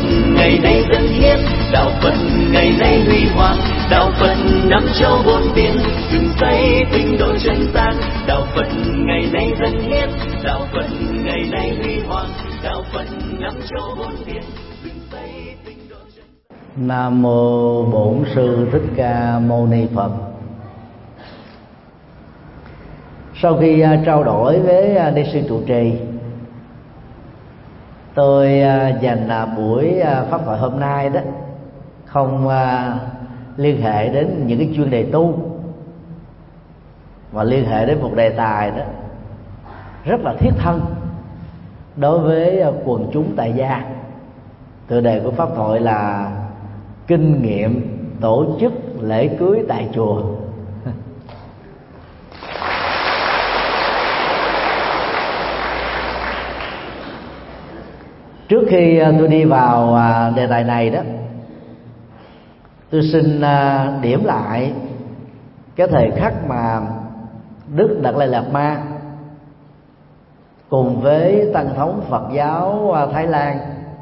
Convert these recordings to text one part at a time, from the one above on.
ngày nay dân hiến, đạo Phật ngày nay huy hoàng, đạo Phật năm châu bốn biển, dựng xây tinh độ chân gian. Đạo Phật ngày nay dân hiến, đạo Phật ngày nay huy hoàng, đạo Phật năm châu bốn biển, dựng xây tinh độ chân gian. Nam mô Bổn Sư Thích Ca Mâu Ni Phật. Sau khi trao đổi với ni sư trụ trì, tôi dành buổi pháp thoại hôm nay đó không liên hệ đến những cái chuyên đề tu, mà liên hệ đến một đề tài đó rất là thiết thân đối với quần chúng tại gia. Tựa đề của pháp thoại là kinh nghiệm tổ chức lễ cưới tại chùa. Trước khi tôi đi vào đề tài này đó, tôi xin điểm lại cái thời khắc mà Đức Đạt Lai Lạt Ma cùng với Tăng thống Phật giáo Thái Lan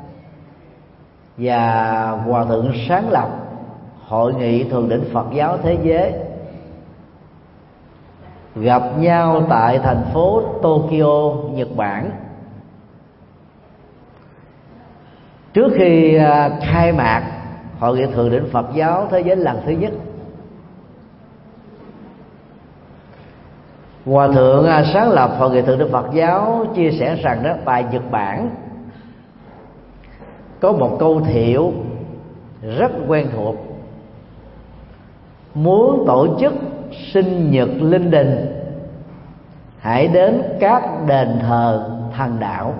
và Hòa thượng sáng lập Hội nghị Thượng đỉnh Phật giáo Thế giới gặp nhau tại thành phố Tokyo, Nhật Bản, trước khi khai mạc Hội nghị Thượng đỉnh Phật giáo Thế giới lần thứ nhất. Hòa thượng sáng lập Hội nghị Thượng đỉnh Phật giáo chia sẻ rằng đó, tại Nhật Bản có một câu thiệu rất quen thuộc: muốn tổ chức sinh nhật linh đình, hãy đến các đền thờ thần đạo.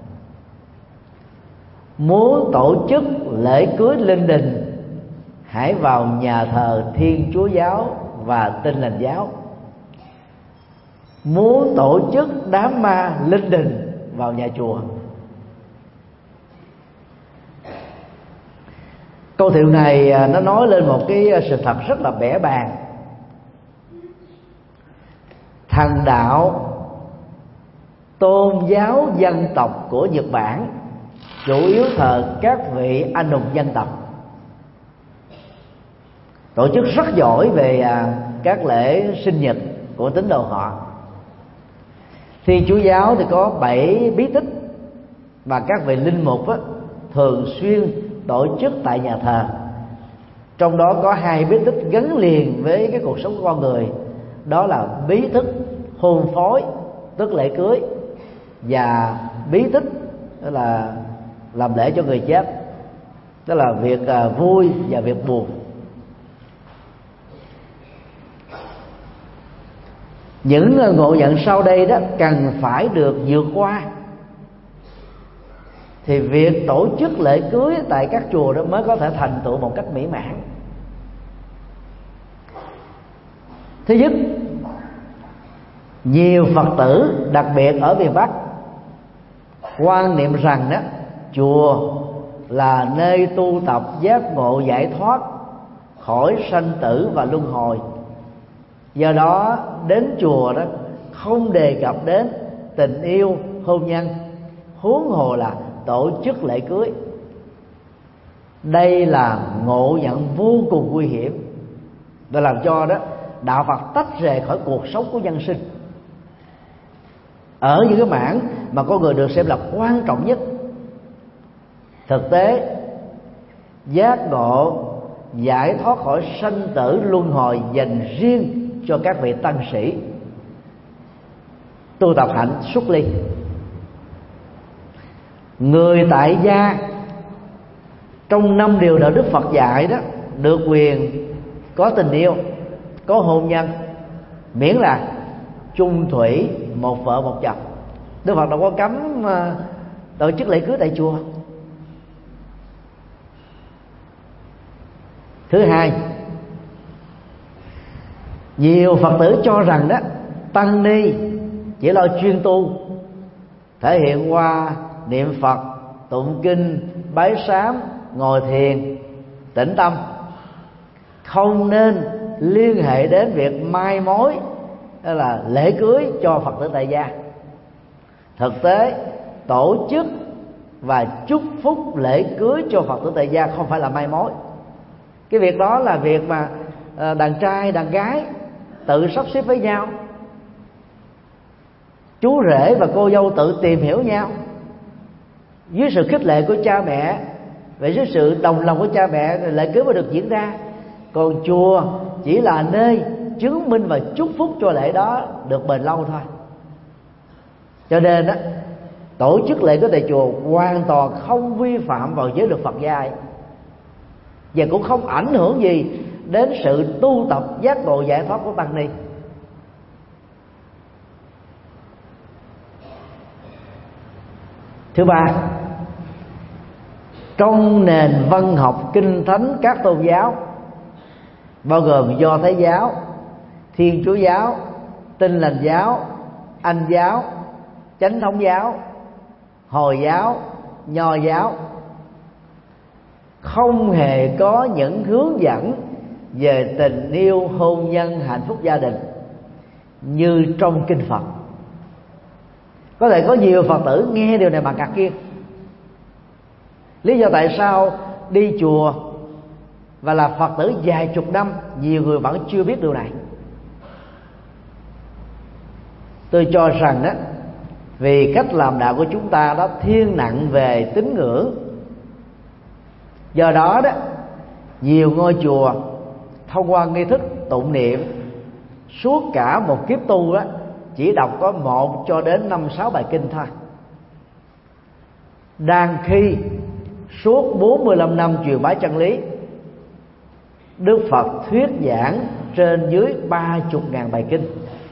Muốn tổ chức lễ cưới linh đình, hãy vào nhà thờ Thiên Chúa giáo và Tin Lành giáo. Muốn tổ chức đám ma linh đình, vào nhà chùa. Câu thiệu này nó nói lên một cái sự thật rất là bẽ bàng. Thần đạo, tôn giáo dân tộc của Nhật Bản chủ yếu thờ các vị anh hùng dân tộc, tổ chức rất giỏi về các lễ sinh nhật của tín đồ họ. Thiên Chúa giáo thì có 7 bí tích và các vị linh mục thường xuyên tổ chức tại nhà thờ. Trong đó có 2 bí tích gắn liền với cái cuộc sống của con người, đó là bí tích hôn phối tức lễ cưới, và bí tích đó là làm lễ cho người chết, đó là việc vui và việc buồn. Những ngộ nhận sau đây đó cần phải được vượt qua, thì việc tổ chức lễ cưới tại các chùa đó mới có thể thành tựu một cách mỹ mãn. Thứ nhất, nhiều Phật tử, đặc biệt ở miền Bắc, quan niệm rằng đó chùa là nơi tu tập giác ngộ giải thoát khỏi sanh tử và luân hồi. Do đó đến chùa đó không đề cập đến tình yêu, hôn nhân, huống hồ là tổ chức lễ cưới. Đây là ngộ nhận vô cùng nguy hiểm, để làm cho đó đạo Phật tách rời khỏi cuộc sống của nhân sinh ở những cái mảng mà con người được xem là quan trọng nhất. Thực tế, giác ngộ giải thoát khỏi sanh tử luân hồi dành riêng cho các vị tăng sĩ tu tập hạnh xuất ly. Người tại gia trong 5 điều đạo đức Phật dạy đó được quyền có tình yêu, có hôn nhân, miễn là chung thủy, một vợ một chồng. Đức Phật đâu có cấm tổ chức lễ cưới tại chùa. Thứ hai, nhiều Phật tử cho rằng đó tăng ni chỉ lo chuyên tu, thể hiện qua niệm Phật, tụng kinh, bái sám, ngồi thiền, tĩnh tâm, không nên liên hệ đến việc mai mối đó là lễ cưới cho Phật tử tại gia. Thực tế, tổ chức và chúc phúc lễ cưới cho Phật tử tại gia không phải là mai mối. Cái việc đó là việc mà đàn trai đàn gái tự sắp xếp với nhau, chú rể và cô dâu tự tìm hiểu nhau dưới sự khích lệ của cha mẹ, và dưới sự đồng lòng của cha mẹ, lễ cưới mới được diễn ra. Còn chùa chỉ là nơi chứng minh và chúc phúc cho lễ đó được bền lâu thôi. Cho nên á, tổ chức lễ cưới tại chùa hoàn toàn không vi phạm vào giới luật Phật dạy, và cũng không ảnh hưởng gì đến sự tu tập giác ngộ giải thoát của tăng ni. Thứ ba, trong nền văn học kinh thánh các tôn giáo, bao gồm Do Thái giáo, Thiên Chúa giáo, Tin Lành giáo, Anh giáo, Chánh thống giáo, Hồi giáo, Nho giáo, không hề có những hướng dẫn về tình yêu, hôn nhân, hạnh phúc gia đình như trong kinh Phật. Có thể có nhiều Phật tử nghe điều này mà ngạc nhiên. Lý do tại sao đi chùa và là Phật tử vài chục năm, nhiều người vẫn chưa biết điều này. Tôi cho rằng đó, vì cách làm đạo của chúng ta đó thiên nặng về tín ngưỡng, do đó đó nhiều ngôi chùa thông qua nghi thức tụng niệm suốt cả một kiếp tu đó chỉ đọc có 1 cho đến 5-6 bài kinh thôi. Đang khi suốt 45 năm truyền bá chân lý, Đức Phật thuyết giảng trên dưới 30.000 bài kinh.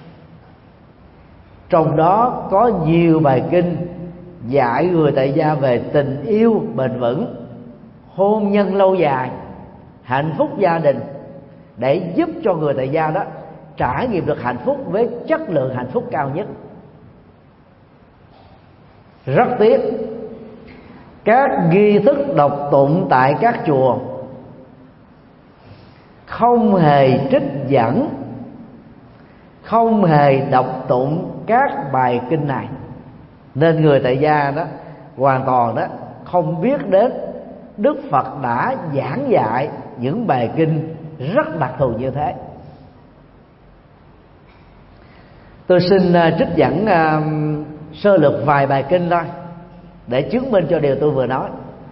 Trong đó có nhiều bài kinh dạy người tại gia về tình yêu bền vững, hôn nhân lâu dài, hạnh phúc gia đình, để giúp cho người tại gia đó trải nghiệm được hạnh phúc với chất lượng hạnh phúc cao nhất. Rất tiếc, các nghi thức đọc tụng tại các chùa không hề trích dẫn, không hề đọc tụng các bài kinh này, nên người tại gia đó hoàn toàn đó không biết đến Đức Phật đã giảng dạy những bài kinh rất đặc thù như thế. Tôi xin trích dẫn sơ lược vài bài kinh thôi để chứng minh cho điều tôi vừa nói.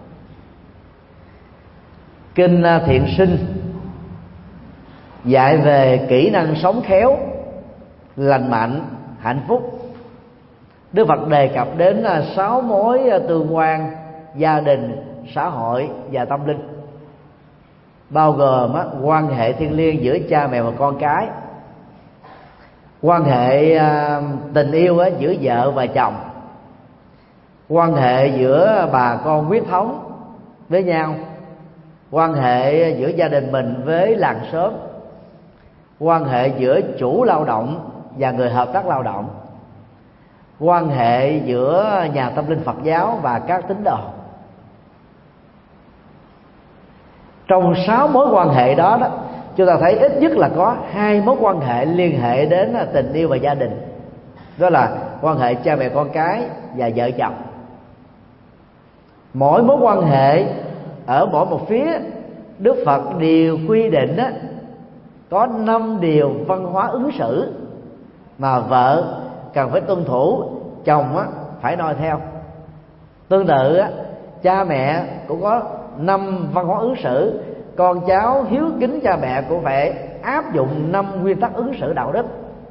Kinh Thiện Sinh dạy về kỹ năng sống khéo, lành mạnh, hạnh phúc. Đức Phật đề cập đến 6 mối tương quan gia đình, xã hội và tâm linh, bao gồm quan hệ thiêng liêng giữa cha mẹ và con cái, quan hệ tình yêu giữa vợ và chồng, quan hệ giữa bà con huyết thống với nhau, quan hệ giữa gia đình mình với làng xóm, quan hệ giữa chủ lao động và người hợp tác lao động, quan hệ giữa nhà tâm linh Phật giáo và các tín đồ. Trong 6 mối quan hệ đó, chúng ta thấy ít nhất là có 2 mối quan hệ liên hệ đến tình yêu và gia đình, đó là quan hệ cha mẹ con cái và vợ chồng. Mỗi mối quan hệ ở mỗi một phía, Đức Phật đều quy định có 5 điều văn hóa ứng xử mà vợ cần phải tuân thủ, chồng phải noi theo. Tương tự cha mẹ cũng có 5 văn hóa ứng xử, con cháu hiếu kính cha mẹ cũng phải áp dụng 5 nguyên tắc ứng xử đạo đức.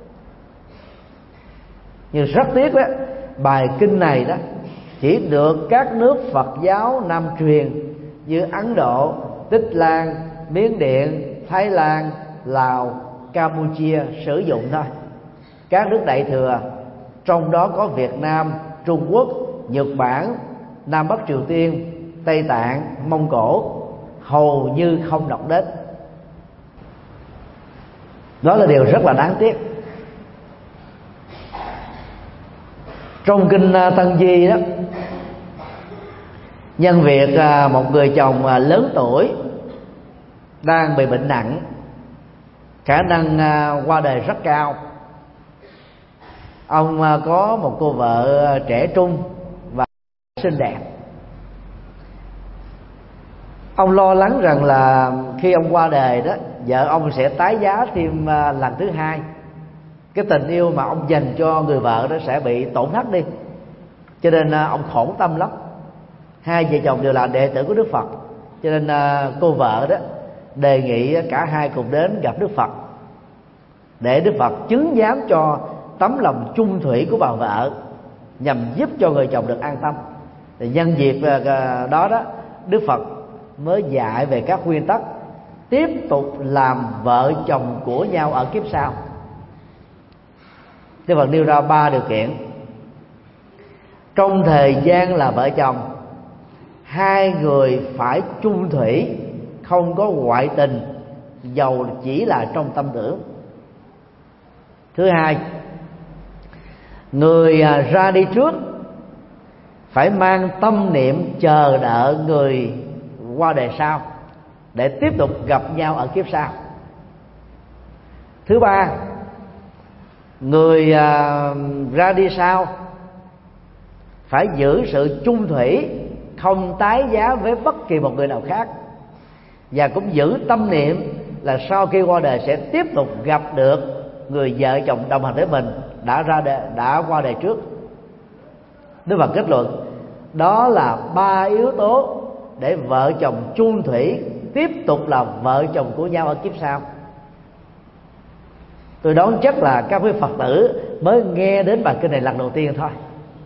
Nhưng rất tiếc đó, bài kinh này đó chỉ được các nước Phật giáo Nam truyền như Ấn Độ, Tích Lan, Miến Điện, Thái Lan, Lào, Campuchia sử dụng thôi. Các nước Đại Thừa, trong đó có Việt Nam, Trung Quốc, Nhật Bản, Nam Bắc Triều Tiên, Tây Tạng, Mông Cổ, hầu như không đọc đến. Đó là điều rất là đáng tiếc. Trong kinh Tăng Di đó, nhân việc một người chồng lớn tuổi đang bị bệnh nặng, khả năng qua đời rất cao. Ông có một cô vợ trẻ trung và xinh đẹp. Ông lo lắng rằng là khi ông qua đời đó, vợ ông sẽ tái giá thêm lần thứ hai. Cái tình yêu mà ông dành cho người vợ đó sẽ bị tổn thất đi, cho nên ông khổ tâm lắm. Hai vợ chồng đều là đệ tử của Đức Phật, cho nên cô vợ đó đề nghị cả hai cùng đến gặp Đức Phật, để Đức Phật chứng giám cho tấm lòng chung thủy của bà vợ, nhằm giúp cho người chồng được an tâm. Thì nhân dịp đó đó, Đức Phật mới dạy về các nguyên tắc tiếp tục làm vợ chồng của nhau ở kiếp sau. Đức Phật nêu ra 3 điều kiện. Trong thời gian là vợ chồng, hai người phải chung thủy, không có ngoại tình, dầu chỉ là trong tâm tưởng. Thứ hai, người ra đi trước phải mang tâm niệm chờ đợi người qua đời sau, để tiếp tục gặp nhau ở kiếp sau. Thứ ba, người ra đi sau phải giữ sự chung thủy, không tái giá với bất kỳ một người nào khác, và cũng giữ tâm niệm là sau khi qua đời sẽ tiếp tục gặp được người vợ chồng đồng hành với mình đã qua đời trước. Đức Phật kết luận đó là 3 yếu tố để vợ chồng chung thủy tiếp tục là vợ chồng của nhau ở kiếp sau. Tôi đoán chắc là các quý Phật tử mới nghe đến bài kinh này lần đầu tiên thôi.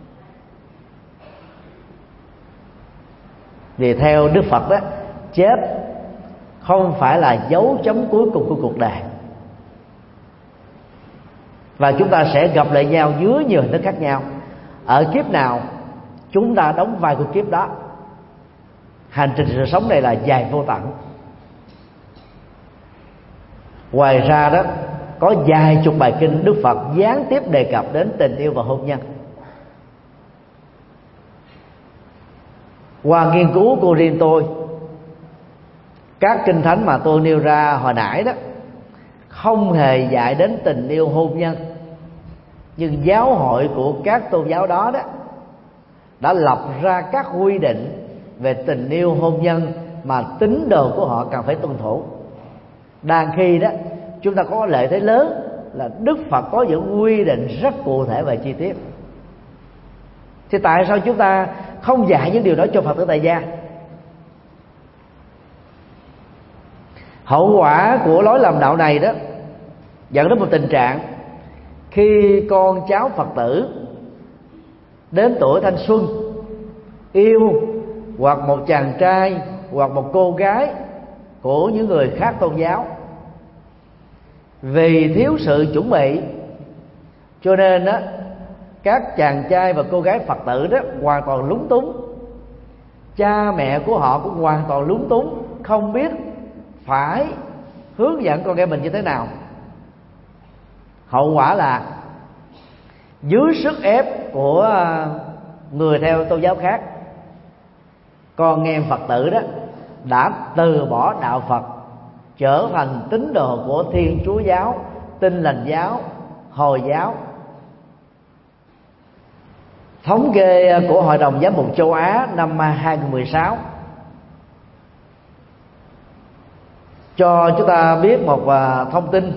Vì theo Đức Phật đó, chết không phải là dấu chấm cuối cùng của cuộc đời, và chúng ta sẽ gặp lại nhau dưới nhiều hình thức khác nhau. Ở kiếp nào chúng ta đóng vai của kiếp đó. Hành trình sự sống này là dài vô tận. Ngoài ra đó, có vài chục bài kinh Đức Phật gián tiếp đề cập đến tình yêu và hôn nhân. Qua nghiên cứu của riêng tôi, các kinh thánh mà tôi nêu ra hồi nãy đó không hề dạy đến tình yêu hôn nhân, nhưng giáo hội của các tôn giáo đó đã lập ra các quy định về tình yêu hôn nhân mà tín đồ của họ cần phải tuân thủ. Đang khi đó chúng ta có lợi thế lớn là Đức Phật có những quy định rất cụ thể và chi tiết. Thì tại sao chúng ta không dạy những điều đó cho Phật tử tại gia? Hậu quả của lối làm đạo này đó dẫn đến một tình trạng khi con cháu Phật tử đến tuổi thanh xuân, yêu hoặc một chàng trai hoặc một cô gái của những người khác tôn giáo, vì thiếu sự chuẩn bị cho nên đó các chàng trai và cô gái Phật tử đó hoàn toàn lúng túng. Cha mẹ của họ cũng hoàn toàn lúng túng, không biết phải hướng dẫn con em mình như thế nào. Hậu quả là dưới sức ép của người theo tôn giáo khác, con em Phật tử đó đã từ bỏ đạo Phật, trở thành tín đồ của Thiên Chúa giáo, Tin Lành giáo, Hồi giáo. Thống kê của Hội đồng Giám mục châu Á năm 2016 cho chúng ta biết một thông tin: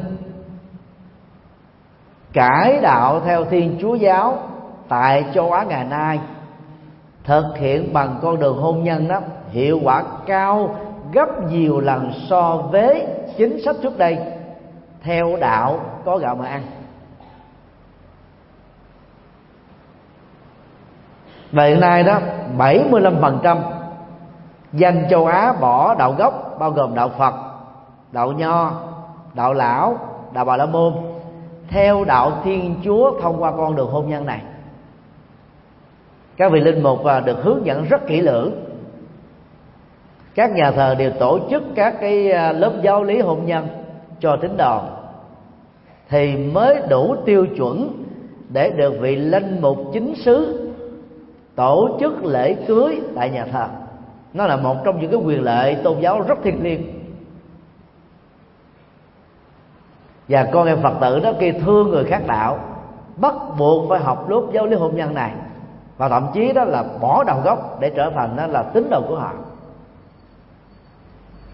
cải đạo theo Thiên Chúa giáo tại châu Á ngày nay thực hiện bằng con đường hôn nhân đó hiệu quả cao gấp nhiều lần so với chính sách trước đây theo đạo có gạo mà ăn. Và hiện nay đó 75% dân châu Á bỏ đạo gốc, bao gồm đạo Phật, đạo Nho, đạo Lão, đạo Bà La Môn, theo đạo Thiên Chúa thông qua con đường hôn nhân này. Các vị linh mục được hướng dẫn rất kỹ lưỡng. Các nhà thờ đều tổ chức các cái lớp giáo lý hôn nhân cho tín đồ, thì mới đủ tiêu chuẩn để được vị linh mục chính xứ tổ chức lễ cưới tại nhà thờ. Nó là một trong những cái quyền lợi tôn giáo rất thiêng liêng. Và con em Phật tử đó khi thương người khác đạo bắt buộc phải học lớp giáo lý hôn nhân này, và thậm chí đó là bỏ đạo gốc để trở thành đó là tín đồ của họ.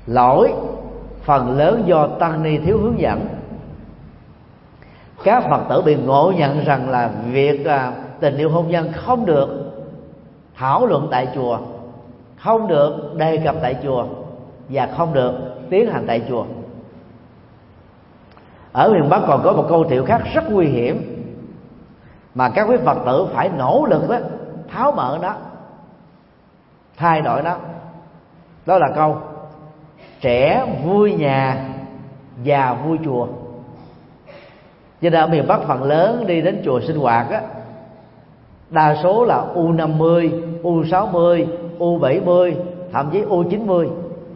Lỗi phần lớn do tăng ni thiếu hướng dẫn. Các Phật tử bị ngộ nhận rằng là việc tình yêu hôn nhân không được thảo luận tại chùa, không được đề cập tại chùa và không được tiến hành tại chùa. Ở miền Bắc còn có một câu thiệu khác rất nguy hiểm mà các quý Phật tử phải nỗ lực đó tháo mở nó, thay đổi nó. Đó là câu trẻ vui nhà, già vui chùa. Cho nên ở miền Bắc phần lớn đi đến chùa sinh hoạt á, đa số là U50, U60, U70, thậm chí U90.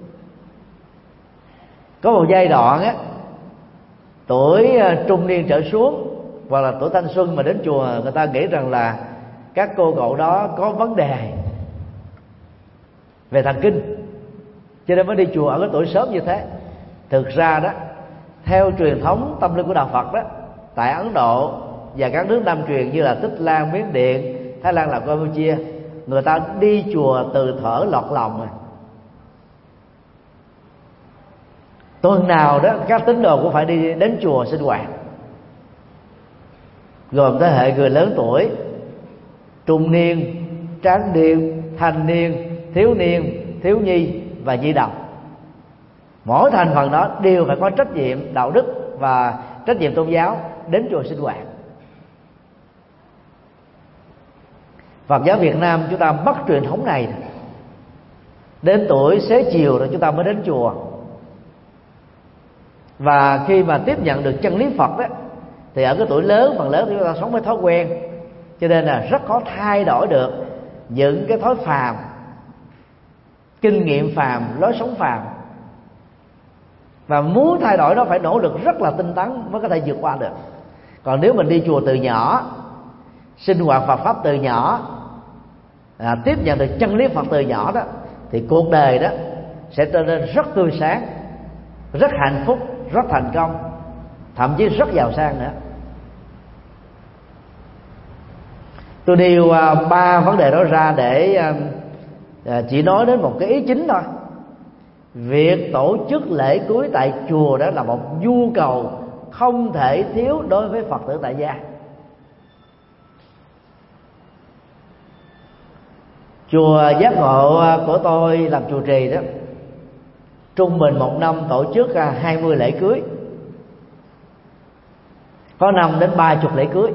Có một giai đoạn á, tuổi trung niên trở xuống hoặc là tuổi thanh xuân mà đến chùa, người ta nghĩ rằng là các cô cậu đó có vấn đề về thần kinh, cho nên mới đi chùa ở cái tuổi sớm như thế. Thực ra đó, theo truyền thống tâm linh của đạo Phật đó, tại Ấn Độ và các nước Nam truyền như là Tích Lan, Miến Điện, Thái Lan, Lào, Campuchia, người ta đi chùa từ thở lọt lòng rồi. Tuần nào đó các tín đồ cũng phải đi đến chùa sinh hoạt, gồm thế hệ người lớn tuổi, trung niên, tráng niên, thanh niên, thiếu niên, thiếu nhi và nhi đồng. Mỗi thành phần đó đều phải có trách nhiệm đạo đức và trách nhiệm tôn giáo đến chùa sinh hoạt. Phật giáo Việt Nam chúng ta mất truyền thống này, đến tuổi xế chiều rồi chúng ta mới đến chùa. Và khi mà tiếp nhận được chân lý Phật đó, thì ở cái tuổi lớn, phần lớn chúng ta sống với thói quen, cho nên là rất khó thay đổi được những cái thói phàm, kinh nghiệm phàm, lối sống phàm. Và muốn thay đổi nó phải nỗ lực rất là tinh tấn mới có thể vượt qua được. Còn nếu mình đi chùa từ nhỏ, sinh hoạt Phật pháp từ nhỏ, tiếp nhận được chân lý Phật từ nhỏ đó, thì cuộc đời đó sẽ trở nên rất tươi sáng, rất hạnh phúc, rất thành công, thậm chí rất giàu sang nữa. Tôi nêu 3 vấn đề đó ra để chỉ nói đến một cái ý chính thôi. Việc tổ chức lễ cưới tại chùa đó là một nhu cầu không thể thiếu đối với Phật tử tại gia. Chùa Giác Ngộ của tôi làm trụ trì đó, trung bình một năm tổ chức 20 lễ cưới, có năm đến 30 lễ cưới.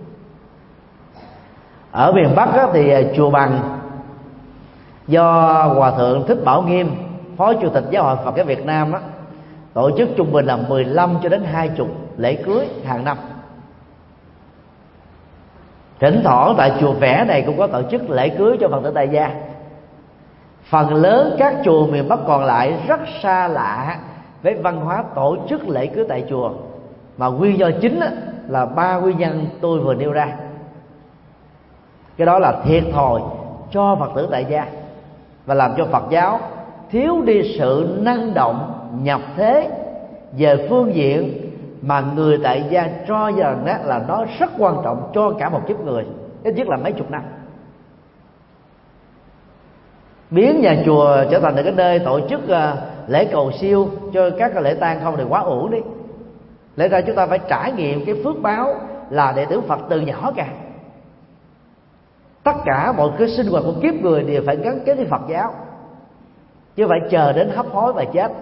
Ở miền Bắc đó, thì chùa Bằng do Hòa Thượng Thích Bảo Nghiêm, Phó Chủ tịch Giáo hội Phật giáo Việt Nam đó, tổ chức trung bình là 15 cho đến 20 lễ cưới hàng năm. Thỉnh thoảng tại chùa Vẽ này cũng có tổ chức lễ cưới cho Phật tử tại gia. Phần lớn các chùa miền Bắc còn lại rất xa lạ với văn hóa tổ chức lễ cưới tại chùa, mà nguyên do chính là 3 nguyên nhân tôi vừa nêu ra. Cái đó là thiệt thòi cho Phật tử tại gia và làm cho Phật giáo thiếu đi sự năng động nhập thế về phương diện mà người tại gia cho rằng đó là nó rất quan trọng cho cả một kiếp người, ít nhất là mấy chục năm. Biến nhà chùa trở thành cái nơi tổ chức lễ cầu siêu cho các lễ tang không thì quá uổng đi. Lẽ ra chúng ta phải trải nghiệm cái phước báo là đệ tử Phật từ nhỏ cả. Tất cả mọi cái sinh hoạt của kiếp người đều phải gắn kết với Phật giáo, chứ phải chờ đến hấp hối và chết.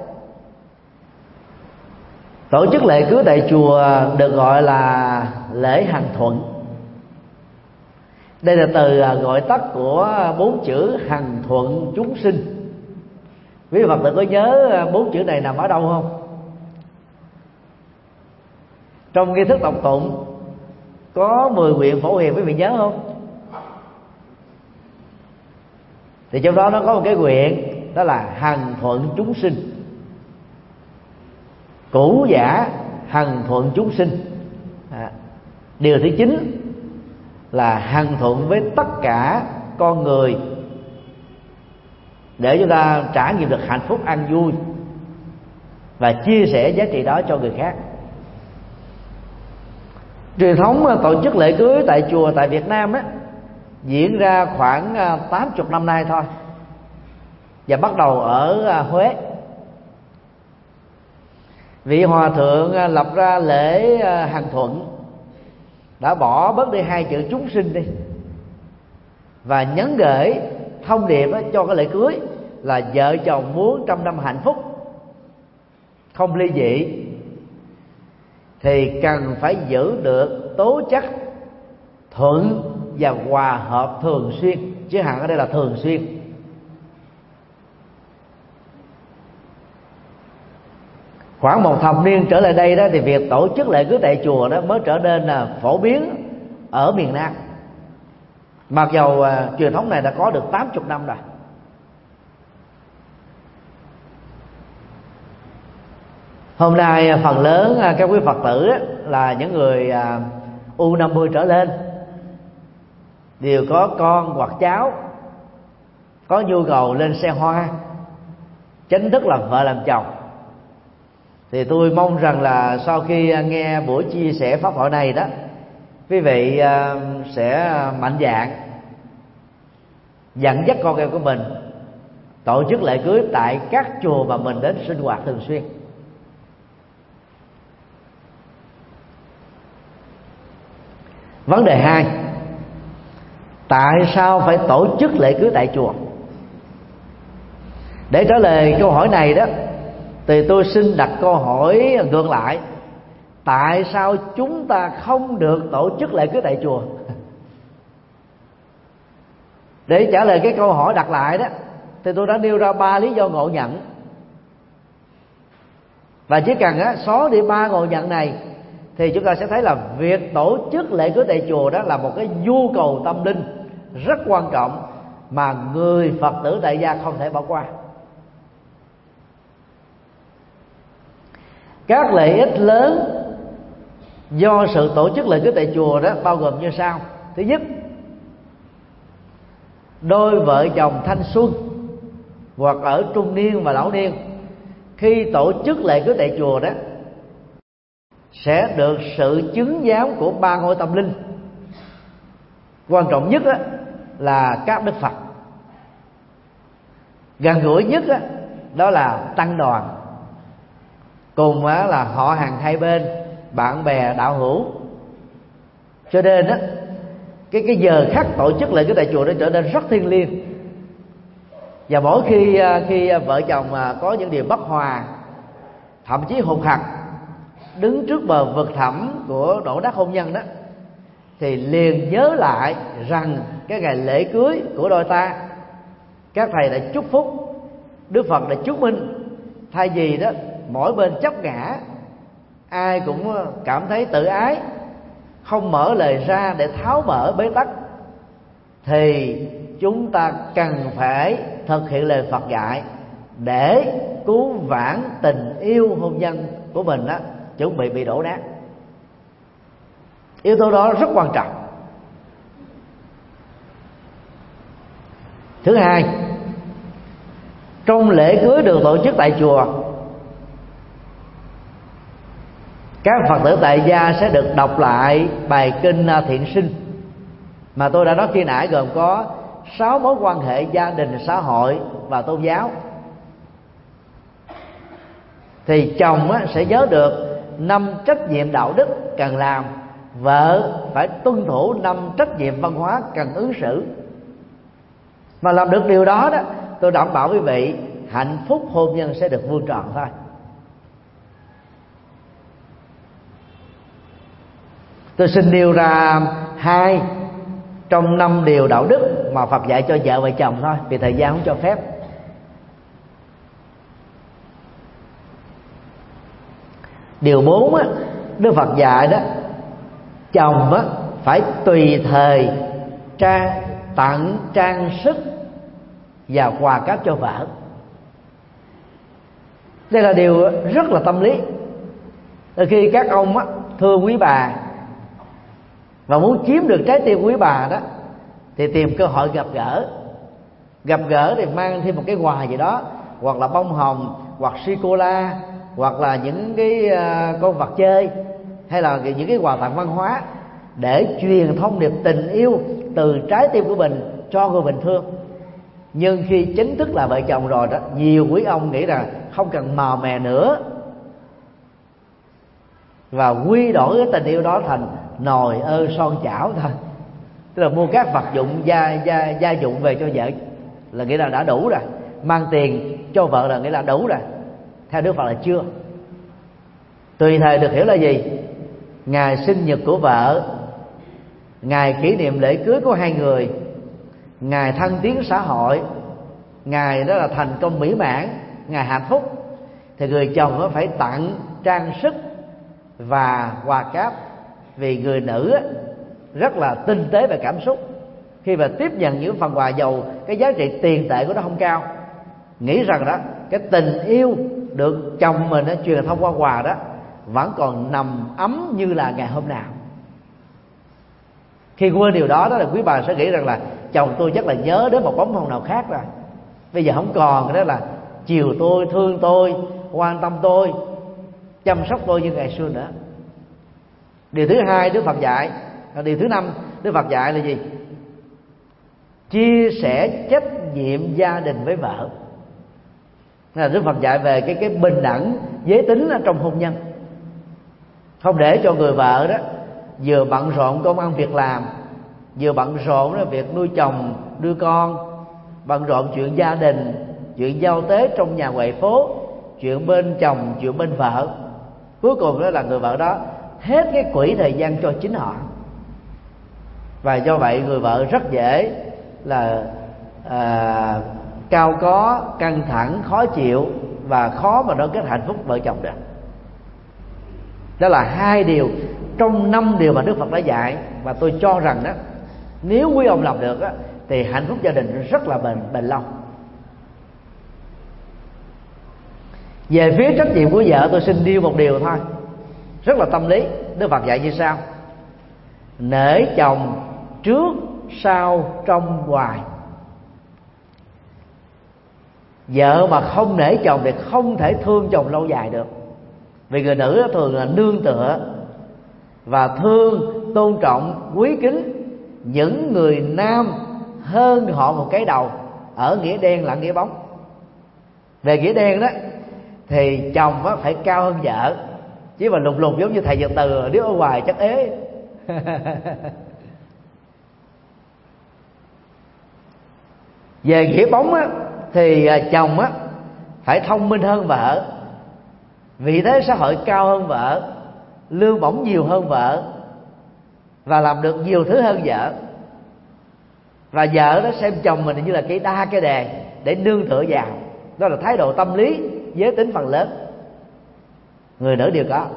Tổ chức lễ cưới tại chùa được gọi là lễ hằng thuận. Đây là từ gọi tắt của 4 chữ hằng thuận chúng sinh. Quý Phật tử có nhớ 4 chữ này nằm ở đâu không? Trong nghi thức đọc tụng có 10 nguyện phổ hiền, quý vị nhớ không? Thì trong đó nó có một cái nguyện, đó là hằng thuận chúng sinh. Cũ giả hằng thuận chúng sinh. Điều thứ 9 là hằng thuận với tất cả con người, để chúng ta trải nghiệm được hạnh phúc an vui và chia sẻ giá trị đó cho người khác. Truyền thống tổ chức lễ cưới tại chùa tại Việt Nam á, diễn ra khoảng 80 năm nay thôi, và bắt đầu ở Huế. Vị hòa thượng lập ra lễ Hằng Thuận đã bỏ bớt đi hai chữ chúng sinh đi, và nhắn gửi thông điệp cho cái lễ cưới là vợ chồng muốn trăm năm hạnh phúc, không ly dị, thì cần phải giữ được tố chất thuận và hòa hợp thường xuyên, chứ hẳn ở đây là thường xuyên. Khoảng một thập niên trở lại đây đó, thì việc tổ chức lễ cưới tại chùa đó mới trở nên là phổ biến ở miền Nam, mặc dầu truyền thống này đã có được 80 năm rồi. Hôm nay phần lớn các quý Phật tử là những người U50 trở lên, đều có con hoặc cháu có nhu cầu lên xe hoa, chính thức là vợ làm chồng. Thì tôi mong rằng là sau khi nghe buổi chia sẻ pháp hội này đó, quý vị sẽ mạnh dạn dẫn dắt con em của mình tổ chức lễ cưới tại các chùa mà mình đến sinh hoạt thường xuyên. Vấn đề 2, tại sao phải tổ chức lễ cưới tại chùa? Để trả lời câu hỏi này đó, thì tôi xin đặt câu hỏi ngược lại: tại sao chúng ta không được tổ chức lễ cưới tại chùa? Để trả lời cái câu hỏi đặt lại đó, thì tôi đã nêu ra 3 lý do ngộ nhận. Và chỉ cần xóa đi 3 ngộ nhận này, thì chúng ta sẽ thấy là việc tổ chức lễ cưới tại chùa đó là một cái nhu cầu tâm linh rất quan trọng mà người Phật tử tại gia không thể bỏ qua. Các lợi ích lớn do sự tổ chức lễ cưới tại chùa đó bao gồm như sau. Thứ nhất, đôi vợ chồng thanh xuân hoặc ở trung niên và lão niên khi tổ chức lễ cưới tại chùa đó sẽ được sự chứng giám của 3 ngôi tâm linh. Quan trọng nhất là các đức Phật, gần gũi nhất đó là tăng đoàn, cùng là họ hàng hai bên, bạn bè đạo hữu. Cho nên cái giờ khắc tổ chức lễ cưới tại chùa nó trở nên rất thiêng liêng. Và mỗi khi vợ chồng có những điều bất hòa, thậm chí hụt hặc, đứng trước bờ vực thẳm của đổ nát hôn nhân đó, thì liền nhớ lại rằng cái ngày lễ cưới của đôi ta, các thầy đã chúc phúc, Đức Phật đã chúc minh. Thay vì đó mỗi bên chấp ngã, ai cũng cảm thấy tự ái, không mở lời ra để tháo mở bế tắc, thì chúng ta cần phải thực hiện lời Phật dạy để cứu vãn tình yêu hôn nhân của mình đó, chuẩn bị đổ nát. Yếu tố đó rất quan trọng. Thứ hai, trong lễ cưới được tổ chức tại chùa, các Phật tử tại gia sẽ được đọc lại bài kinh Thiện Sinh mà tôi đã nói khi nãy, gồm có 6 mối quan hệ gia đình, xã hội và tôn giáo. Thì chồng sẽ nhớ được 5 trách nhiệm đạo đức cần làm, vợ phải tuân thủ 5 trách nhiệm văn hóa cần ứng xử. Mà làm được điều đó đó, tôi đảm bảo quý vị hạnh phúc hôn nhân sẽ được vuông tròn thôi. Tôi xin nêu ra 2 trong 5 điều đạo đức mà Phật dạy cho vợ và chồng thôi, vì thời gian không cho phép. Điều 4 Đức Phật dạy đó, chồng phải tùy thời tặng trang sức và quà cáp cho vợ. Đây là điều rất là tâm lý. Từ khi các ông thương quý bà và muốn chiếm được trái tim quý bà đó, thì tìm cơ hội gặp gỡ thì mang thêm một cái quà gì đó, hoặc là bông hồng, hoặc sô-cô-la, hoặc là những cái con vật chơi, hay là những cái quà tặng văn hóa, để truyền thông điệp tình yêu từ trái tim của mình cho người bình thường. Nhưng khi chính thức là vợ chồng rồi đó, nhiều quý ông nghĩ rằng không cần màu mè nữa, và quy đổi cái tình yêu đó thành nồi ơ son chảo thôi. Tức là mua các vật dụng gia dụng về cho vợ là nghĩa là đã đủ rồi, mang tiền cho vợ là nghĩa là đủ rồi. Theo Đức Phật là chưa. Tùy thời được hiểu là gì? Ngày sinh nhật của vợ, ngày kỷ niệm lễ cưới của hai người, ngày thăng tiến xã hội, ngày đó là thành công mỹ mãn, ngày hạnh phúc, thì người chồng nó phải tặng trang sức và quà cáp. Vì người nữ rất là tinh tế về cảm xúc, khi mà tiếp nhận những phần quà giàu cái giá trị tiền tệ của nó không cao, nghĩ rằng đó cái tình yêu được chồng mình truyền thông qua quà đó vẫn còn nằm ấm như là ngày hôm nào. Khi quên điều đó, đó là quý bà sẽ nghĩ rằng là chồng tôi chắc là nhớ đến một bóng hồng nào khác rồi, bây giờ không còn đó là chiều tôi, thương tôi, quan tâm tôi, chăm sóc tôi như ngày xưa nữa. Điều thứ hai Đức Phật dạy, điều thứ năm Đức Phật dạy là gì? Chia sẻ trách nhiệm gia đình với vợ. Là Đức Phật dạy về cái bình đẳng giới tính trong hôn nhân, không để cho người vợ đó vừa bận rộn công ăn việc làm, vừa bận rộn đó việc nuôi chồng nuôi con, bận rộn chuyện gia đình, chuyện giao tế trong nhà ngoài phố, chuyện bên chồng, chuyện bên vợ. Cuối cùng đó là người vợ đó hết cái quỹ thời gian cho chính họ, và do vậy người vợ rất dễ là cao có, căng thẳng, khó chịu và khó mà nối kết hạnh phúc vợ chồng được. Đó là hai điều trong 5 điều mà Đức Phật đã dạy, và tôi cho rằng đó nếu quý ông làm được đó, thì hạnh phúc gia đình rất là bền lâu. Về phía trách nhiệm của vợ, tôi xin nêu một điều thôi, rất là tâm lý. Đức Phật dạy như sau: nể chồng trước sau trong hoài. Vợ mà không nể chồng thì không thể thương chồng lâu dài được. Vì người nữ thường là nương tựa và thương, tôn trọng, quý kính những người nam hơn họ một cái đầu, ở nghĩa đen lẫn nghĩa bóng. Về nghĩa đen đó thì chồng phải cao hơn vợ, chứ mà lục lục giống như thầy Nhật Từ nếu ở ngoài chắc ế. Về nghĩa bóng thì chồng phải thông minh hơn vợ, vị thế xã hội cao hơn vợ, lương bổng nhiều hơn vợ, và làm được nhiều thứ hơn vợ. Và vợ đó xem chồng mình như là cái đa cái đề để nương tựa vào. Đó là thái độ tâm lý giới tính phần lớn người nữ đều có.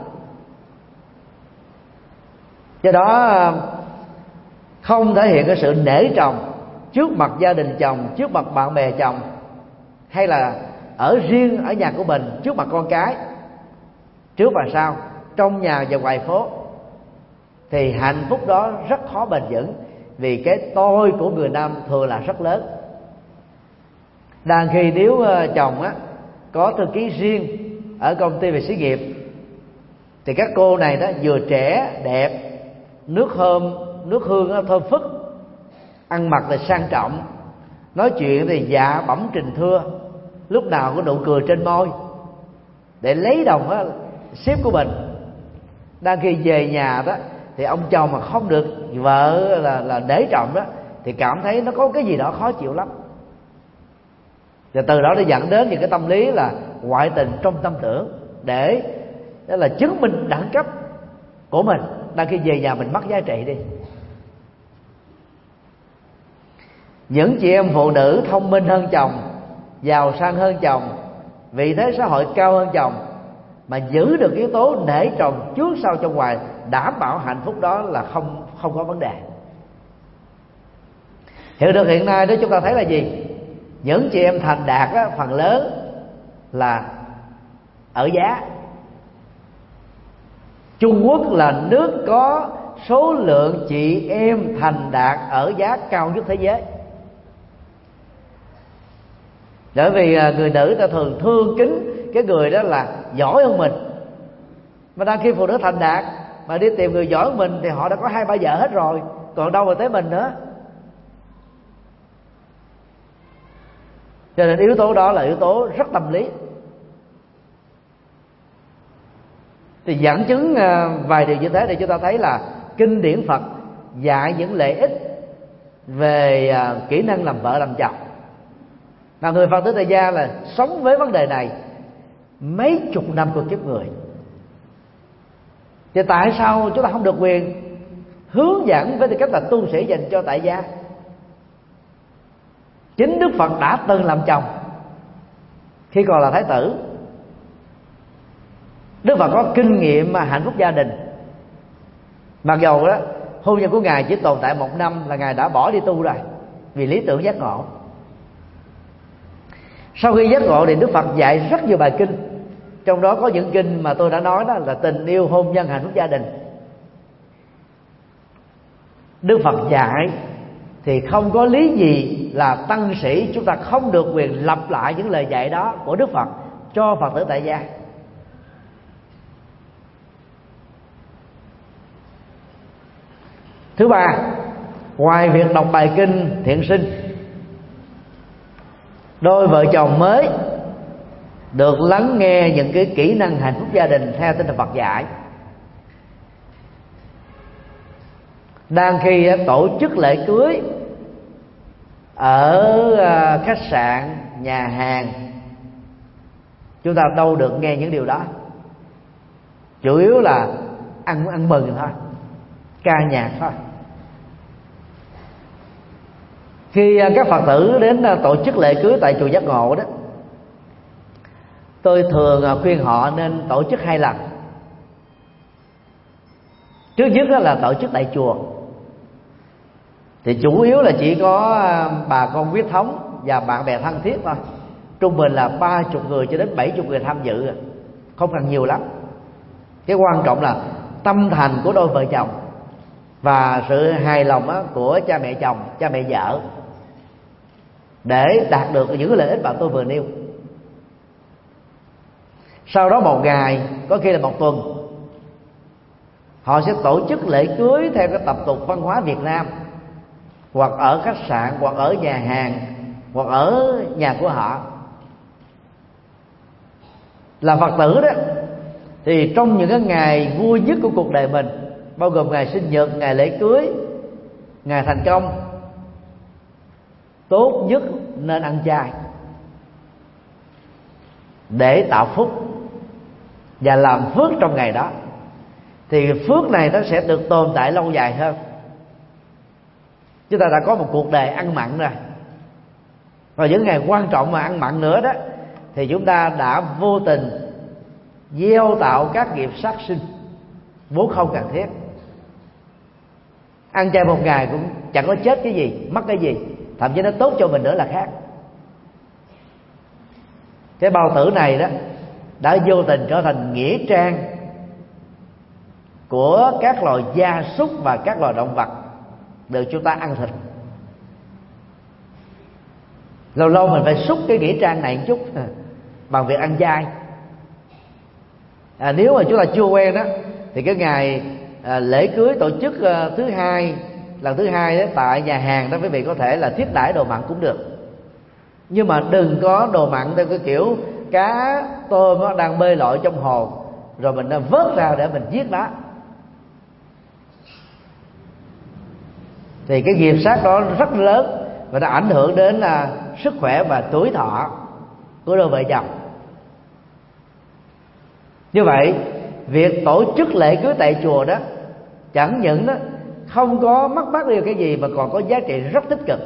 Do đó không thể hiện cái sự nể chồng trước mặt gia đình chồng, trước mặt bạn bè chồng, hay là ở riêng ở nhà của mình trước mặt con cái, trước và sau, trong nhà và ngoài phố, thì hạnh phúc đó rất khó bền vững. Vì cái tôi của người nam thường là rất lớn. Đang khi nếu chồng có thư ký riêng ở công ty về xí nghiệp, thì các cô này đó vừa trẻ đẹp, nước hương thơm phức, ăn mặc thì sang trọng, nói chuyện thì dạ bẩm trình thưa, lúc nào có nụ cười trên môi để lấy đồng sếp của mình. Đang khi về nhà đó thì ông chồng mà không được vợ là nể trọng đó, thì cảm thấy nó có cái gì đó khó chịu lắm. Và từ đó nó dẫn đến những cái tâm lý là ngoại tình trong tâm tưởng, để đó là chứng minh đẳng cấp của mình. Đang khi về nhà mình mất giá trị đi. Những chị em phụ nữ thông minh hơn chồng, giàu sang hơn chồng, vị thế xã hội cao hơn chồng, mà giữ được yếu tố nể chồng trước sau trong ngoài, đảm bảo hạnh phúc đó là không có vấn đề. Hiểu được hiện nay đó chúng ta thấy là gì? Những chị em thành đạt phần lớn là ở giá. Trung Quốc là nước có số lượng chị em thành đạt ở giá cao nhất thế giới. Bởi vì người nữ ta thường thương kính cái người đó là giỏi hơn mình. Mà đang khi phụ nữ thành đạt mà đi tìm người giỏi hơn mình thì họ đã có 2-3 vợ hết rồi, còn đâu mà tới mình nữa. Cho nên yếu tố đó là yếu tố rất tâm lý. Thì dẫn chứng vài điều như thế để chúng ta thấy là kinh điển Phật dạy những lợi ích về kỹ năng làm vợ làm chồng. Mà người Phật tử tại gia là sống với vấn đề này mấy chục năm của kiếp người. Thì tại sao chúng ta không được quyền hướng dẫn với tư cách là tu sĩ dành cho tại gia? Chính Đức Phật đã từng làm chồng khi còn là thái tử. Đức Phật có kinh nghiệm hạnh phúc gia đình. Mặc dầu đó hôn nhân của Ngài chỉ tồn tại 1 năm là Ngài đã bỏ đi tu rồi, vì lý tưởng giác ngộ. Sau khi giác ngộ thì Đức Phật dạy rất nhiều bài kinh. Trong đó có những kinh mà tôi đã nói, đó là tình yêu, hôn nhân, hạnh phúc gia đình. Đức Phật dạy thì không có lý gì là tăng sĩ chúng ta không được quyền lặp lại những lời dạy đó của Đức Phật cho Phật tử tại gia. Thứ ba, ngoài việc đọc bài kinh thiện sinh, đôi vợ chồng mới được lắng nghe những cái kỹ năng hạnh phúc gia đình theo tinh thần Phật dạy. Đang khi tổ chức lễ cưới ở khách sạn, nhà hàng, chúng ta đâu được nghe những điều đó. Chủ yếu là ăn mừng thôi, ca nhạc thôi. Khi các Phật tử đến tổ chức lễ cưới tại chùa Giác Ngộ đó, tôi thường khuyên họ nên tổ chức 2 lần. Trước nhất là tổ chức tại chùa, thì chủ yếu là chỉ có bà con huyết thống và bạn bè thân thiết thôi. Trung bình là 30 người cho đến 70 người tham dự, không cần nhiều lắm. Cái quan trọng là tâm thành của đôi vợ chồng và sự hài lòng của cha mẹ chồng, cha mẹ vợ, để đạt được những lợi ích mà tôi vừa nêu. Sau đó 1 ngày, có khi là 1 tuần, họ sẽ tổ chức lễ cưới theo cái tập tục văn hóa Việt Nam, hoặc ở khách sạn, hoặc ở nhà hàng, hoặc ở nhà của họ. Là Phật tử đó, thì trong những cái ngày vui nhất của cuộc đời mình, bao gồm ngày sinh nhật, ngày lễ cưới, ngày thành công, tốt nhất nên ăn chay để tạo phúc và làm phước trong ngày đó. Thì phước này nó sẽ được tồn tại lâu dài hơn. Chúng ta đã có một cuộc đời ăn mặn rồi, và những ngày quan trọng mà ăn mặn nữa đó, thì chúng ta đã vô tình gieo tạo các nghiệp sát sinh vốn không cần thiết. Ăn chay 1 ngày cũng chẳng có chết cái gì, mất cái gì, thậm chí nó tốt cho mình nữa là khác. Cái bao tử này đó đã vô tình trở thành nghĩa trang của các loài gia súc và các loài động vật được chúng ta ăn thịt. Lâu lâu mình phải xúc cái nghĩa trang này một chút bằng việc ăn chay. Nếu mà chúng ta chưa quen đó, thì cái ngày lễ cưới tổ chức lần thứ hai đó, tại nhà hàng đó, quý vị có thể là thiết đãi đồ mặn cũng được, nhưng mà đừng có đồ mặn theo cái kiểu cá tôm nó đang bơi lội trong hồ rồi mình vớt ra để mình giết nó. Thì cái nghiệp sát đó rất lớn và nó ảnh hưởng đến sức khỏe và tuổi thọ của đôi vợ chồng. Như vậy, việc tổ chức lễ cưới tại chùa đó chẳng những đó không có mất mát đi cái gì, mà còn có giá trị rất tích cực.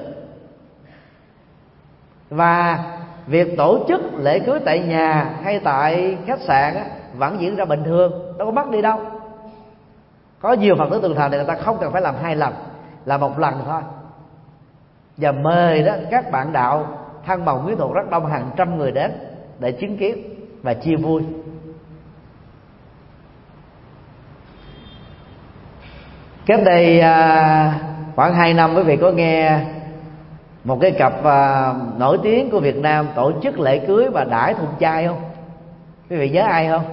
Và việc tổ chức lễ cưới tại nhà hay tại khách sạn vẫn diễn ra bình thường, đâu có mất đi đâu. Có nhiều Phật tử tường thành thì người ta không cần phải làm 2 lần, là 1 lần thôi. Và mời đó các bạn đạo thân bằng quyến thuộc rất đông, hàng trăm người đến để chứng kiến và chia vui. Cách đây khoảng 2 năm, quý vị có nghe một cái cặp nổi tiếng của Việt Nam tổ chức lễ cưới và đãi thùng chay không? Quý vị nhớ ai không?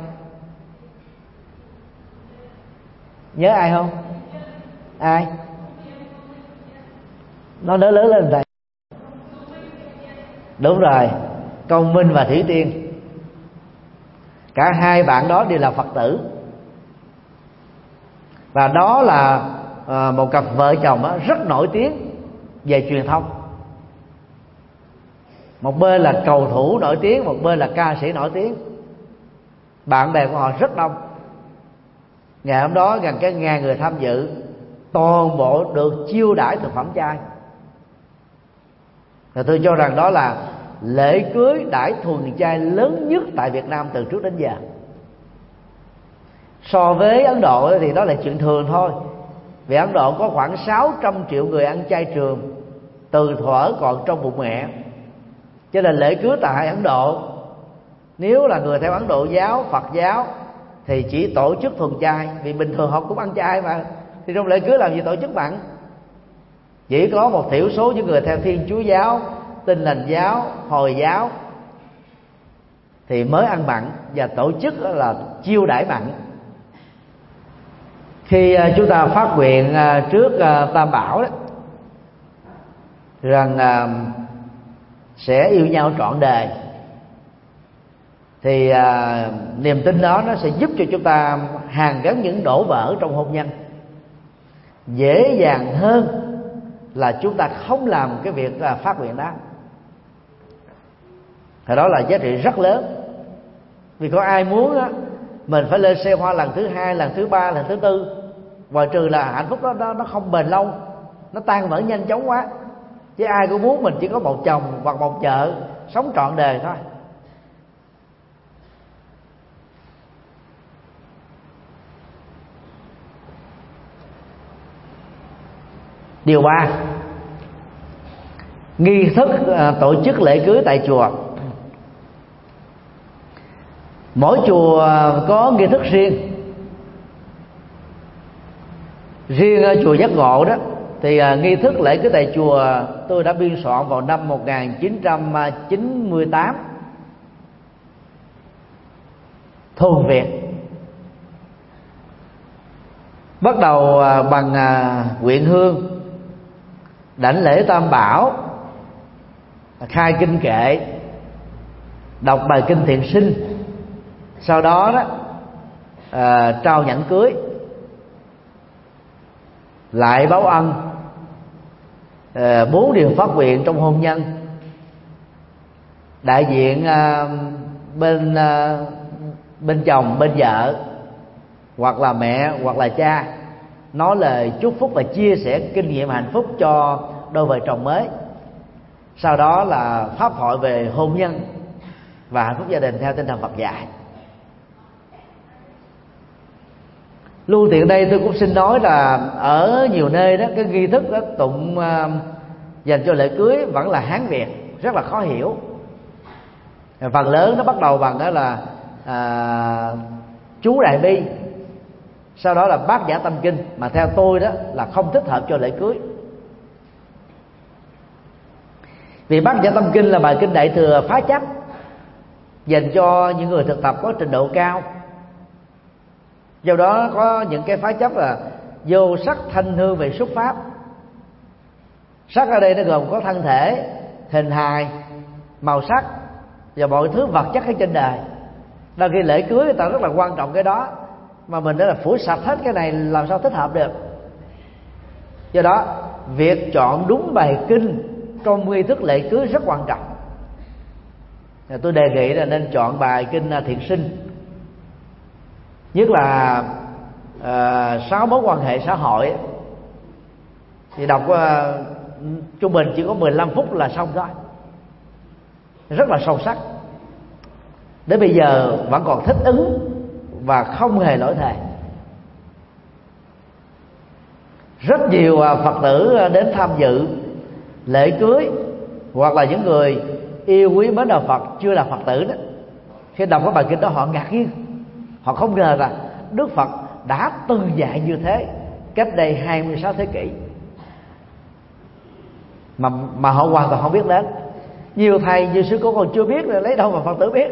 Nhớ ai không? Ai? Nó lớn lên vậy. Đúng rồi, Công Minh và Thủy Tiên. Cả hai bạn đó đều là Phật tử. Và đó là một cặp vợ chồng rất nổi tiếng về truyền thông. Một bên là cầu thủ nổi tiếng, một bên là ca sĩ nổi tiếng. Bạn bè của họ rất đông. Ngày hôm đó gần cái 1000 người tham dự, toàn bộ được chiêu đãi thực phẩm chay. Và tôi cho rằng đó là lễ cưới đãi thuần chay lớn nhất tại Việt Nam từ trước đến giờ. So với Ấn Độ thì đó là chuyện thường thôi. Vì Ấn Độ có khoảng 600 triệu người ăn chay trường từ thuở còn trong bụng mẹ. Cho nên lễ cưới tại Ấn Độ, nếu là người theo Ấn Độ giáo, Phật giáo thì chỉ tổ chức thuần chay, vì bình thường họ cũng ăn chay mà. Thì trong lễ cưới làm gì tổ chức mặn? Chỉ có một thiểu số những người theo Thiên Chúa giáo, Tin Lành giáo, Hồi giáo thì mới ăn mặn và tổ chức là chiêu đãi mặn. Khi chúng ta phát nguyện trước Tam Bảo đó, rằng sẽ yêu nhau trọn đời, thì niềm tin đó nó sẽ giúp cho chúng ta hàn gắn những đổ vỡ trong hôn nhân dễ dàng hơn là chúng ta không làm cái việc phát nguyện đó. Thì đó là giá trị rất lớn. Vì có ai muốn mình phải lên xe hoa lần thứ 2, lần thứ 3, lần thứ 4, ngoài trừ là hạnh phúc đó nó không bền lâu, nó tan vỡ nhanh chóng quá. Chứ ai cũng muốn mình chỉ có một chồng hoặc một vợ sống trọn đời thôi. Điều 3, nghi thức tổ chức lễ cưới tại chùa. Mỗi chùa có nghi thức riêng. Riêng chùa Giác Ngộ đó thì nghi thức lễ cưới tại chùa tôi đã biên soạn vào năm 1998, thuần Việt. Bắt đầu bằng quyện hương, đảnh lễ Tam Bảo, khai kinh kệ, đọc bài kinh Thiện Sinh. Sau đó đó trao nhẫn cưới, lại báo ân, 4 điều phát nguyện trong hôn nhân. Đại diện bên chồng, bên vợ, hoặc là mẹ hoặc là cha, nói lời chúc phúc và chia sẻ kinh nghiệm hạnh phúc cho đôi vợ chồng mới. Sau đó là pháp hội về hôn nhân và hạnh phúc gia đình theo tinh thần Phật dạy. Luôn tiện đây tôi cũng xin nói là ở nhiều nơi đó cái nghi thức đó tụng dành cho lễ cưới vẫn là Hán Việt, rất là khó hiểu. Phần lớn nó bắt đầu bằng đó là chú Đại Bi, sau đó là Bát Nhã Tâm Kinh, mà theo tôi đó là không thích hợp cho lễ cưới. Vì Bát Nhã Tâm Kinh là bài kinh Đại Thừa phá chấp, dành cho những người thực tập có trình độ cao. Do đó có những cái phá chấp là vô sắc thanh hương về xuất pháp. Sắc ở đây nó gồm có thân thể, hình hài, màu sắc và mọi thứ vật chất ở trên đời. Đôi khi lễ cưới người ta rất là quan trọng cái đó, mà mình đã là phủi sạch hết cái này làm sao thích hợp được. Do đó việc chọn đúng bài kinh trong nghi thức lễ cưới rất quan trọng. Tôi đề nghị là nên chọn bài kinh Thiện Sinh, nhất là 6 mối quan hệ xã hội thì đọc trung bình chỉ có 15 phút là xong thôi, rất là sâu sắc. Đến bây giờ vẫn còn thích ứng và không hề lỗi thời. Rất nhiều Phật tử đến tham dự lễ cưới, hoặc là những người yêu quý mến đạo Phật chưa là Phật tử đó, khi đọc cái bài kinh đó họ ngạc nhiên, họ không ngờ là Đức Phật đã từng dạy như thế cách đây 26 thế kỷ mà họ hoàn toàn không biết đến. Nhiều thầy, nhiều sư cô còn chưa biết, là lấy đâu mà Phật tử biết.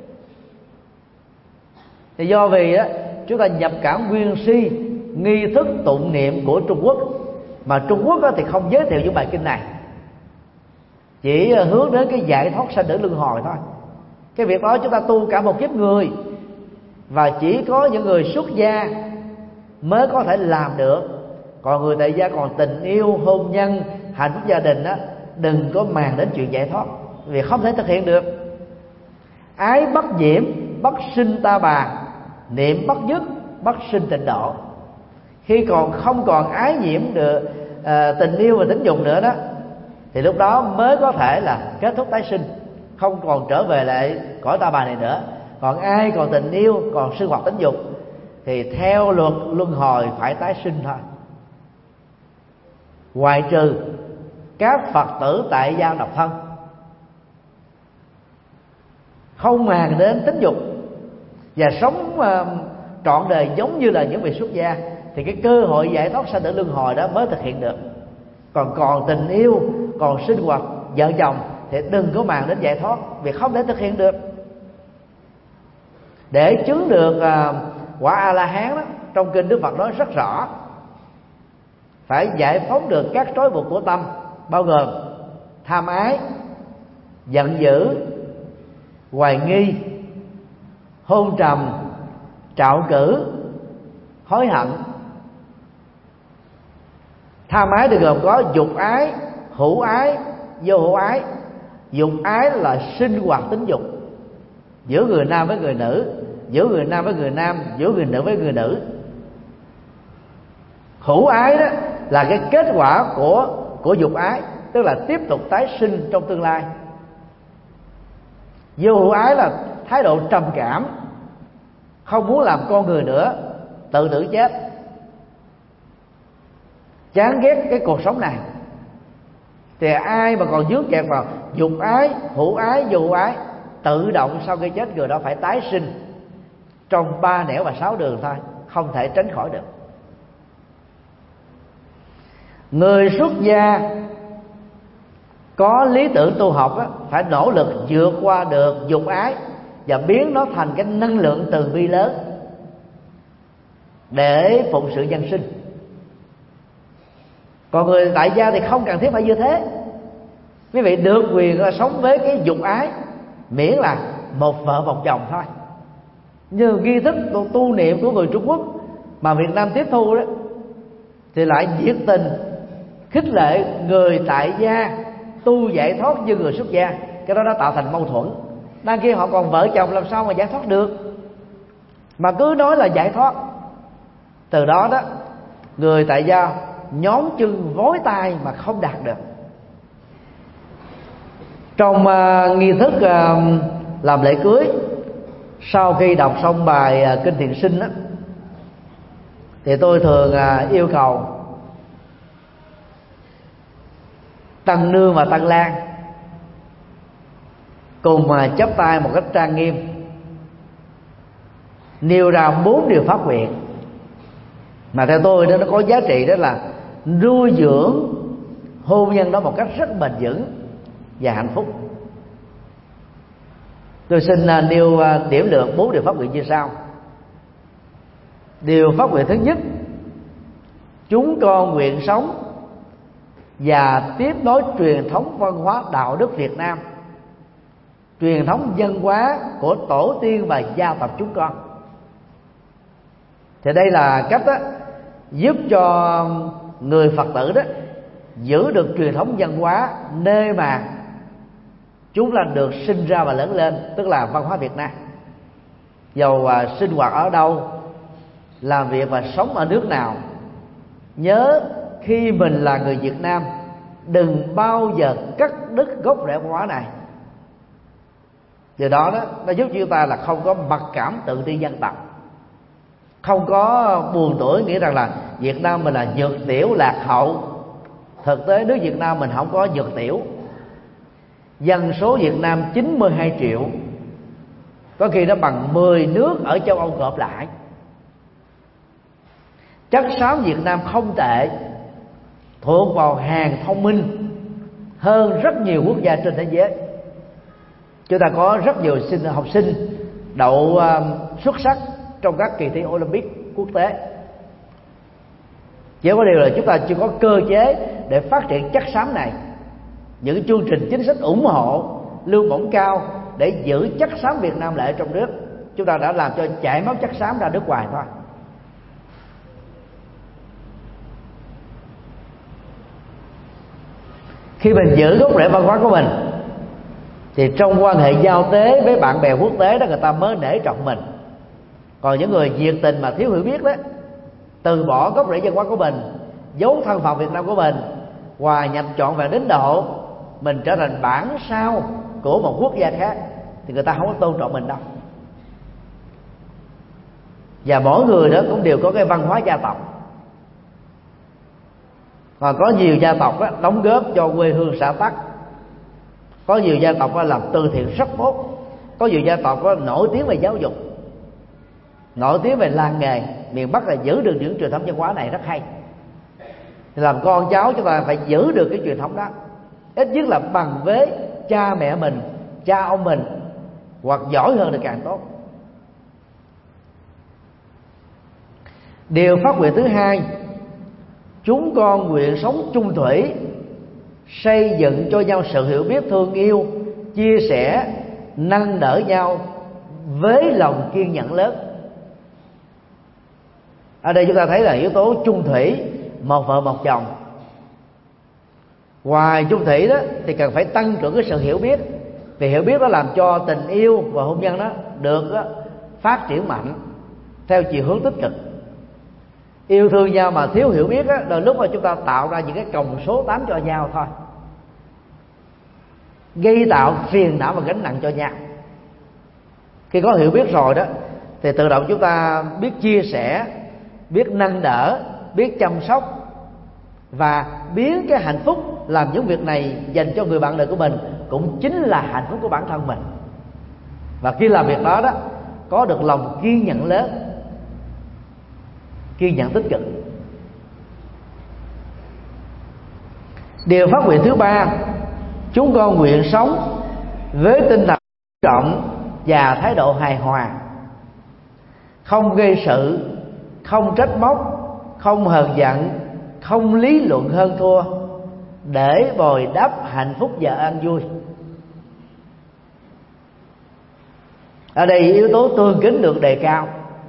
Thì do vì đó, chúng ta nhập cảm nguyên si nghi thức tụng niệm của Trung Quốc, mà Trung Quốc đó thì không giới thiệu những bài kinh này, chỉ hướng đến cái giải thoát sanh tử luân hồi thôi. Cái việc đó chúng ta tu cả một kiếp người, và chỉ có những người xuất gia mới có thể làm được. Còn người tại gia còn tình yêu, hôn nhân, hạnh phúc gia đình á, đừng có màng đến chuyện giải thoát, vì không thể thực hiện được. Ái bất nhiễm bất sinh ta bà, niệm bất dứt bất sinh tịnh độ. Khi còn không còn ái nhiễm được tình yêu và tính dục nữa đó, thì lúc đó mới có thể là kết thúc tái sinh, không còn trở về lại cõi ta bà này nữa. Còn ai còn tình yêu, còn sinh hoạt tính dục thì theo luật luân hồi phải tái sinh thôi. Ngoại trừ các Phật tử tại gia độc thân, không màng đến tính dục và sống trọn đời giống như là những vị xuất gia, thì cái cơ hội giải thoát sanh tử luân hồi đó mới thực hiện được. Còn tình yêu, còn sinh hoạt vợ chồng thì đừng có màng đến giải thoát, vì không thể thực hiện được. Để chứng được quả A La Hán đó, trong kinh Đức Phật nói rất rõ, phải giải phóng được các trói buộc của tâm, bao gồm tham ái, giận dữ, hoài nghi, hôn trầm, trạo cử, hối hận. Tham ái thì gồm có dục ái, hữu ái, vô hữu ái. Dục ái là sinh hoạt tính dục giữa người nam với người nữ, giữa người nam với người nam, giữa người nữ với người nữ. Hữu ái đó là cái kết quả của dục ái, tức là tiếp tục tái sinh trong tương lai. Vô hữu ái là thái độ trầm cảm, không muốn làm con người nữa, tự tử chết, chán ghét cái cuộc sống này. Thì ai mà còn dướng kẹt vào dục ái, hữu ái, vô hữu ái, tự động sau khi chết người đó phải tái sinh trong 3 nẻo và 6 đường thôi, không thể tránh khỏi được. Người xuất gia có lý tưởng tu học đó, phải nỗ lực vượt qua được dục ái và biến nó thành cái năng lượng từ bi lớn để phụng sự nhân sinh. Còn người tại gia thì không cần thiết phải như thế. Quý vị được quyền là sống với cái dục ái, miễn là một vợ một chồng thôi. Như nghi thức tu niệm của người Trung Quốc mà Việt Nam tiếp thu đó, thì lại nhiệt tình khích lệ người tại gia tu giải thoát như người xuất gia. Cái đó nó tạo thành mâu thuẫn. Đang khi họ còn vợ chồng làm sao mà giải thoát được, mà cứ nói là giải thoát. Từ đó đó, người tại gia nhón chân vối tay mà không đạt được. Trong nghi thức làm lễ cưới, sau khi đọc xong bài kinh thiền sinh đó, thì tôi thường yêu cầu tăng nương và tăng lang cùng chắp tay một cách trang nghiêm, nêu ra 4 điều phát nguyện mà theo tôi đó nó có giá trị, đó là nuôi dưỡng hôn nhân đó một cách rất bền vững và hạnh phúc. Tôi xin nêu điểm lược 4 điều phát nguyện như sau. Điều phát nguyện thứ nhất: chúng con nguyện sống và tiếp nối truyền thống văn hóa đạo đức Việt Nam, truyền thống văn hóa của tổ tiên và gia tộc chúng con. Thì đây là cách đó, giúp cho người Phật tử đó giữ được truyền thống văn hóa nơi mà chúng là được sinh ra và lớn lên, tức là văn hóa Việt Nam. Dầu sinh hoạt ở đâu, làm việc và sống ở nước nào, nhớ khi mình là người Việt Nam, đừng bao giờ cắt đứt gốc rễ văn hóa này. Điều đó nó giúp chúng ta là không có mặc cảm tự ti dân tộc, không có buồn tuổi nghĩ rằng là Việt Nam mình là nhược tiểu lạc hậu. Thực tế nước Việt Nam mình không có nhược tiểu. Dân số Việt Nam 92 triệu, có khi nó bằng 10 nước ở châu Âu gộp lại. Chất xám Việt Nam không tệ, thuộc vào hàng thông minh hơn rất nhiều quốc gia trên thế giới. Chúng ta có rất nhiều học sinh đậu xuất sắc trong các kỳ thi Olympic quốc tế. Chỉ có điều là chúng ta chưa có cơ chế để phát triển chất xám này, những chương trình chính sách ủng hộ lương bổng cao để giữ chất xám Việt Nam lại trong nước. Chúng ta đã làm cho chảy máu chất xám ra nước ngoài thôi. Khi mình giữ gốc rễ văn hóa của mình thì trong quan hệ giao tế với bạn bè quốc tế đó, người ta mới nể trọng mình. Còn những người nhiệt tình mà thiếu hiểu biết đó, từ bỏ gốc rễ văn hóa của mình, giấu thân phận Việt Nam của mình, hòa nhập trọn vẹn đến độ mình trở thành bản sao của một quốc gia khác, thì người ta không có tôn trọng mình đâu. Và mỗi người đó cũng đều có cái văn hóa gia tộc. Và có nhiều gia tộc đó, đóng góp cho quê hương xã tắc. Có nhiều gia tộc đó, làm từ thiện rất tốt. Có nhiều gia tộc đó, nổi tiếng về giáo dục, nổi tiếng về làng nghề. Miền Bắc là giữ được những truyền thống văn hóa này rất hay. Thì làm con cháu chúng ta phải giữ được cái truyền thống đó, ít nhất là bằng với cha mẹ mình, cha ông mình, hoặc giỏi hơn thì càng tốt. Điều phát nguyện thứ hai, chúng con nguyện sống chung thủy, xây dựng cho nhau sự hiểu biết thương yêu, chia sẻ, nâng đỡ nhau với lòng kiên nhẫn lớn. Ở đây chúng ta thấy là yếu tố chung thủy, một vợ một chồng. Ngoài chung thủy đó thì cần phải tăng trưởng cái sự hiểu biết, vì hiểu biết đó làm cho tình yêu và hôn nhân đó được phát triển mạnh theo chiều hướng tích cực. Yêu thương nhau mà thiếu hiểu biết đó, đôi lúc mà chúng ta tạo ra những cái còng số 8 cho nhau thôi, gây tạo phiền não và gánh nặng cho nhau. Khi có hiểu biết rồi đó thì tự động chúng ta biết chia sẻ, biết nâng đỡ, biết chăm sóc, và biến cái hạnh phúc làm những việc này dành cho người bạn đời của mình cũng chính là hạnh phúc của bản thân mình. Và khi làm việc đó đó, có được lòng kiên nhẫn lớn, kiên nhẫn tích cực. Điều phát nguyện thứ ba, chúng con nguyện sống với tinh thần tôn trọng và thái độ hài hòa, không gây sự, không trách móc, không hờn giận, không lý luận hơn thua, để bồi đắp hạnh phúc và an vui. Ở đây yếu tố tương kính được đề cao.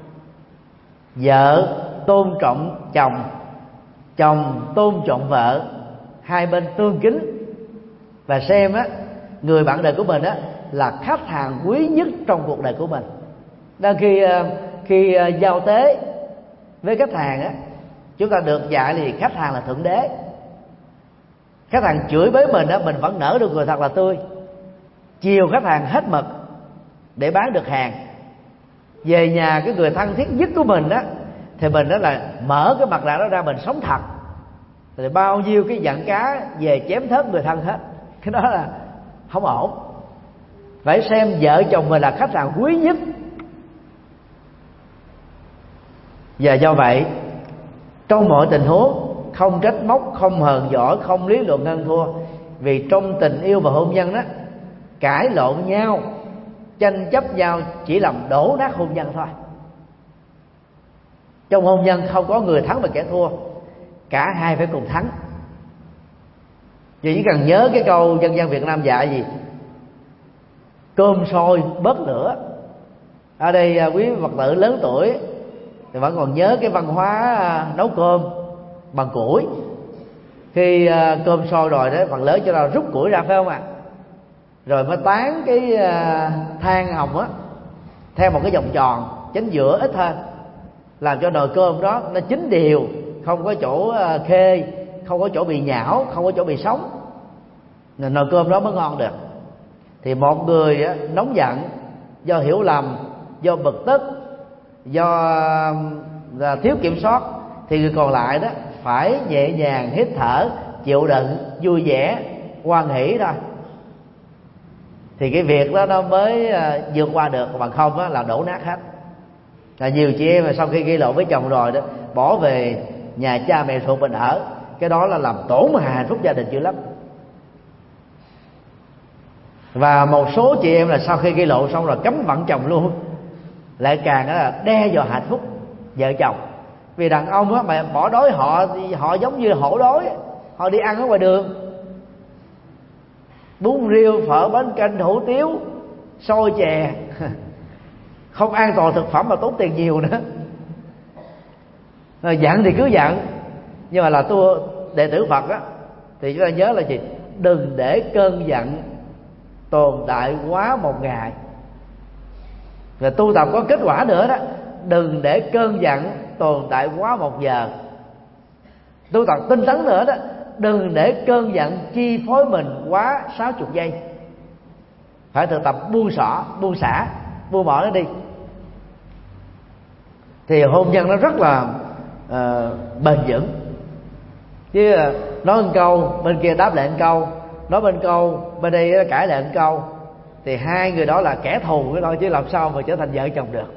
Vợ tôn trọng chồng, chồng tôn trọng vợ, hai bên tương kính và xem á người bạn đời của mình á là khách hàng quý nhất trong cuộc đời của mình. Đang khi giao tế với khách hàng á, chúng ta được dạy thì khách hàng là thượng đế. Khách hàng chửi bới mình á, mình vẫn nở được cười thật là tươi, chiều khách hàng hết mực để bán được hàng. Về nhà cái người thân thiết nhất của mình á, thì mình đó là mở cái mặt nạ đó ra, mình sống thật, thì bao nhiêu cái giận cá về chém thớt người thân hết. Cái đó là không ổn. Phải xem vợ chồng mình là khách hàng quý nhất. Và do vậy, trong mọi tình huống không trách móc, không hờn giỏi, không lý luận hơn thua. Vì trong tình yêu và hôn nhân đó, cãi lộn nhau, tranh chấp nhau chỉ làm đổ nát hôn nhân thôi. Trong hôn nhân không có người thắng và kẻ thua, cả hai phải cùng thắng. Chỉ cần nhớ cái câu dân gian Việt Nam dạy gì: cơm sôi bớt lửa. Ở đây quý Phật tử lớn tuổi thì vẫn còn nhớ cái văn hóa nấu cơm bằng củi. Khi cơm sôi rồi đó, phần lớn cho ta rút củi ra, phải không ạ? Rồi mới tán cái than hồng á theo một cái vòng tròn, chính giữa ít hơn, làm cho nồi cơm đó nó chín đều, không có chỗ khê, không có chỗ bị nhão, không có chỗ bị sống, nồi cơm đó mới ngon được. Thì một người nóng giận do hiểu lầm, do bực tức, do thiếu kiểm soát, thì người còn lại đó phải nhẹ nhàng hít thở, chịu đựng, vui vẻ, hoan hỷ thôi, thì cái việc đó nó mới vượt qua được. Bằng không đó là đổ nát hết. Là nhiều chị em mà sau khi gây lộn với chồng rồi đó, bỏ về nhà cha mẹ ruột mình ở, cái đó là làm tổn hại hạnh phúc gia đình dữ lắm. Và một số chị em là sau khi gây lộn xong rồi cấm vận chồng luôn, lại càng là đe dọa hạnh phúc vợ chồng. Vì đàn ông á mà bỏ đói họ giống như hổ đói, họ đi ăn ở ngoài đường, bún riêu, phở, bánh canh, hủ tiếu, xôi chè, không an toàn thực phẩm mà tốn tiền nhiều nữa. Giận thì cứ giận, nhưng mà là tôi đệ tử Phật á, thì chúng ta nhớ là gì? đừng để cơn giận tồn tại quá một ngày. Rồi tu tập có kết quả nữa đó, đừng để cơn giận tồn tại quá 1 giờ. Tu tập tinh tấn nữa đó, đừng để cơn giận chi phối mình quá 60 giây. Phải thực tập buông xả, buông bỏ nó đi, thì hôn nhân nó rất là bền vững. Chứ nói một câu bên kia đáp lại một câu, nói bên câu bên đây cãi lại một câu, thì hai người đó là kẻ thù cái thôi, chứ làm sao mà trở thành vợ chồng được.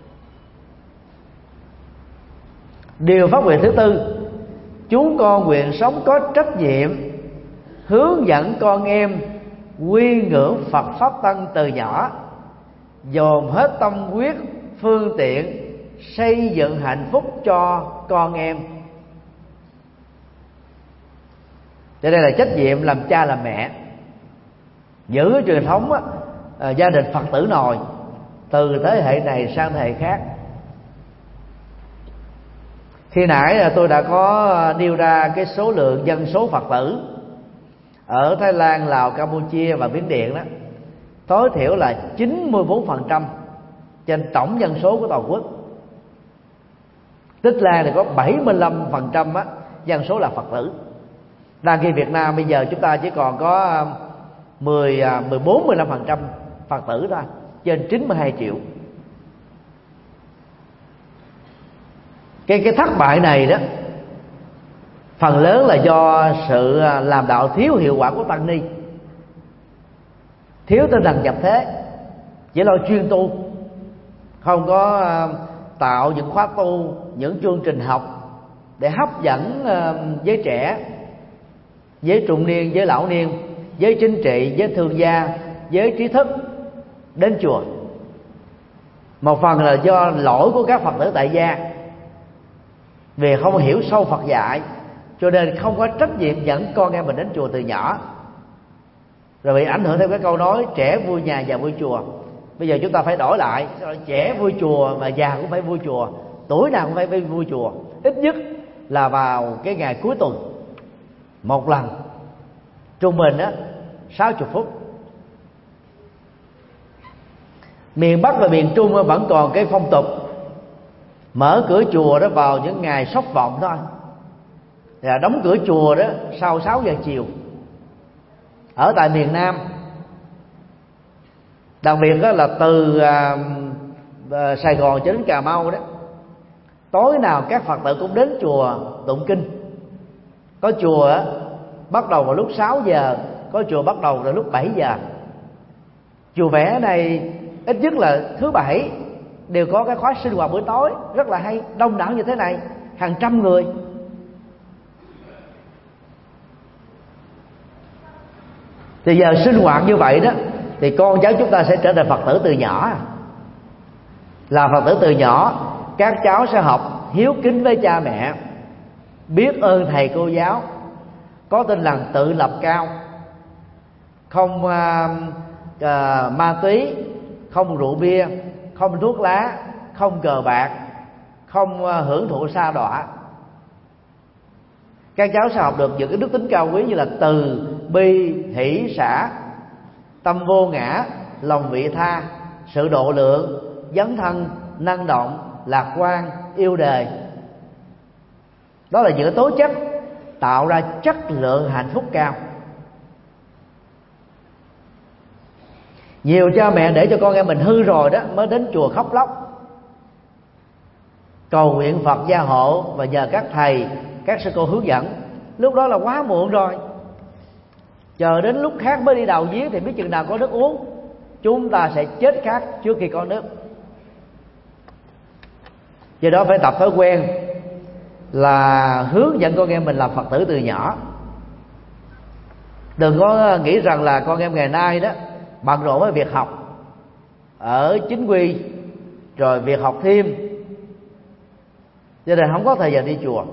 Điều phát nguyện thứ tư, chúng con nguyện sống có trách nhiệm hướng dẫn con em quy ngưỡng Phật pháp tăng từ nhỏ, dồn hết tâm huyết phương tiện xây dựng hạnh phúc cho con em. Cho đây là trách nhiệm làm cha làm mẹ, giữ cái truyền thống gia đình Phật tử nòi từ thế hệ này sang thế hệ khác. Khi nãy tôi đã có nêu ra cái số lượng dân số Phật tử ở Thái Lan, Lào, Campuchia và Miến Điện đó, tối thiểu là 94% trên tổng dân số của toàn quốc. Tích Lan thì có 75% dân số là Phật tử. Đang khi Việt Nam bây giờ chúng ta chỉ còn có 14-15% Phật tử thôi, trên 92 triệu. Cái thất bại này đó phần lớn là do sự làm đạo thiếu hiệu quả của tăng ni, thiếu tinh thần nhập thế, chỉ lo chuyên tu, không có tạo những khóa tu, những chương trình học để hấp dẫn giới trẻ, giới trung niên, giới lão niên, giới chính trị, giới thương gia, giới trí thức đến chùa. Một phần là do lỗi của các Phật tử tại gia, vì không hiểu sâu Phật dạy, cho nên không có trách nhiệm dẫn con em mình đến chùa từ nhỏ, rồi bị ảnh hưởng theo cái câu nói trẻ vui nhà già vui chùa. Bây giờ chúng ta phải đổi lại, trẻ vui chùa mà già cũng phải vui chùa, tuổi nào cũng phải vui chùa, ít nhất là vào cái ngày cuối tuần một lần, trung bình 60 phút. Miền Bắc và miền Trung vẫn còn cái phong tục mở cửa chùa đó vào những ngày sốc vọng thôi, đóng cửa chùa đó sau 6 giờ chiều. Ở tại miền Nam, đặc biệt đó là từ Sài Gòn cho đến Cà Mau đó, tối nào các Phật tử cũng đến chùa tụng kinh. Có chùa bắt đầu vào lúc 6 giờ, có chùa bắt đầu vào lúc 7 giờ. Chùa vẽ này ít nhất là thứ Bảy đều có cái khóa sinh hoạt buổi tối rất là hay, đông đảo như thế này, hàng trăm người. Thì giờ sinh hoạt như vậy đó, thì con cháu chúng ta sẽ trở thành Phật tử từ nhỏ. Là Phật tử từ nhỏ, các cháu sẽ học hiếu kính với cha mẹ, biết ơn thầy cô giáo, có tinh thần tự lập cao, không ma túy, không rượu bia, không thuốc lá, không cờ bạc, không hưởng thụ sa đọa. Các cháu sẽ học được những cái đức tính cao quý như là từ bi, hỷ, xả, tâm vô ngã, lòng vị tha, sự độ lượng, dấn thân, năng động, lạc quan, yêu đời. Đó là những tố chất tạo ra chất lượng hạnh phúc cao. Nhiều cha mẹ để cho con em mình hư rồi đó mới đến chùa khóc lóc, cầu nguyện Phật gia hộ và nhờ các thầy, các sư cô hướng dẫn. Lúc đó là quá muộn rồi, chờ đến lúc khác mới đi đào giếng thì biết chừng nào có nước uống. Chúng ta sẽ chết khát trước khi có nước. Do đó phải tập thói quen là hướng dẫn con em mình làm Phật tử từ nhỏ. Đừng có nghĩ rằng là con em ngày nay đó bận rộn với việc học ở chính quy, rồi việc học thêm, cho nên không có thời gian đi chùa.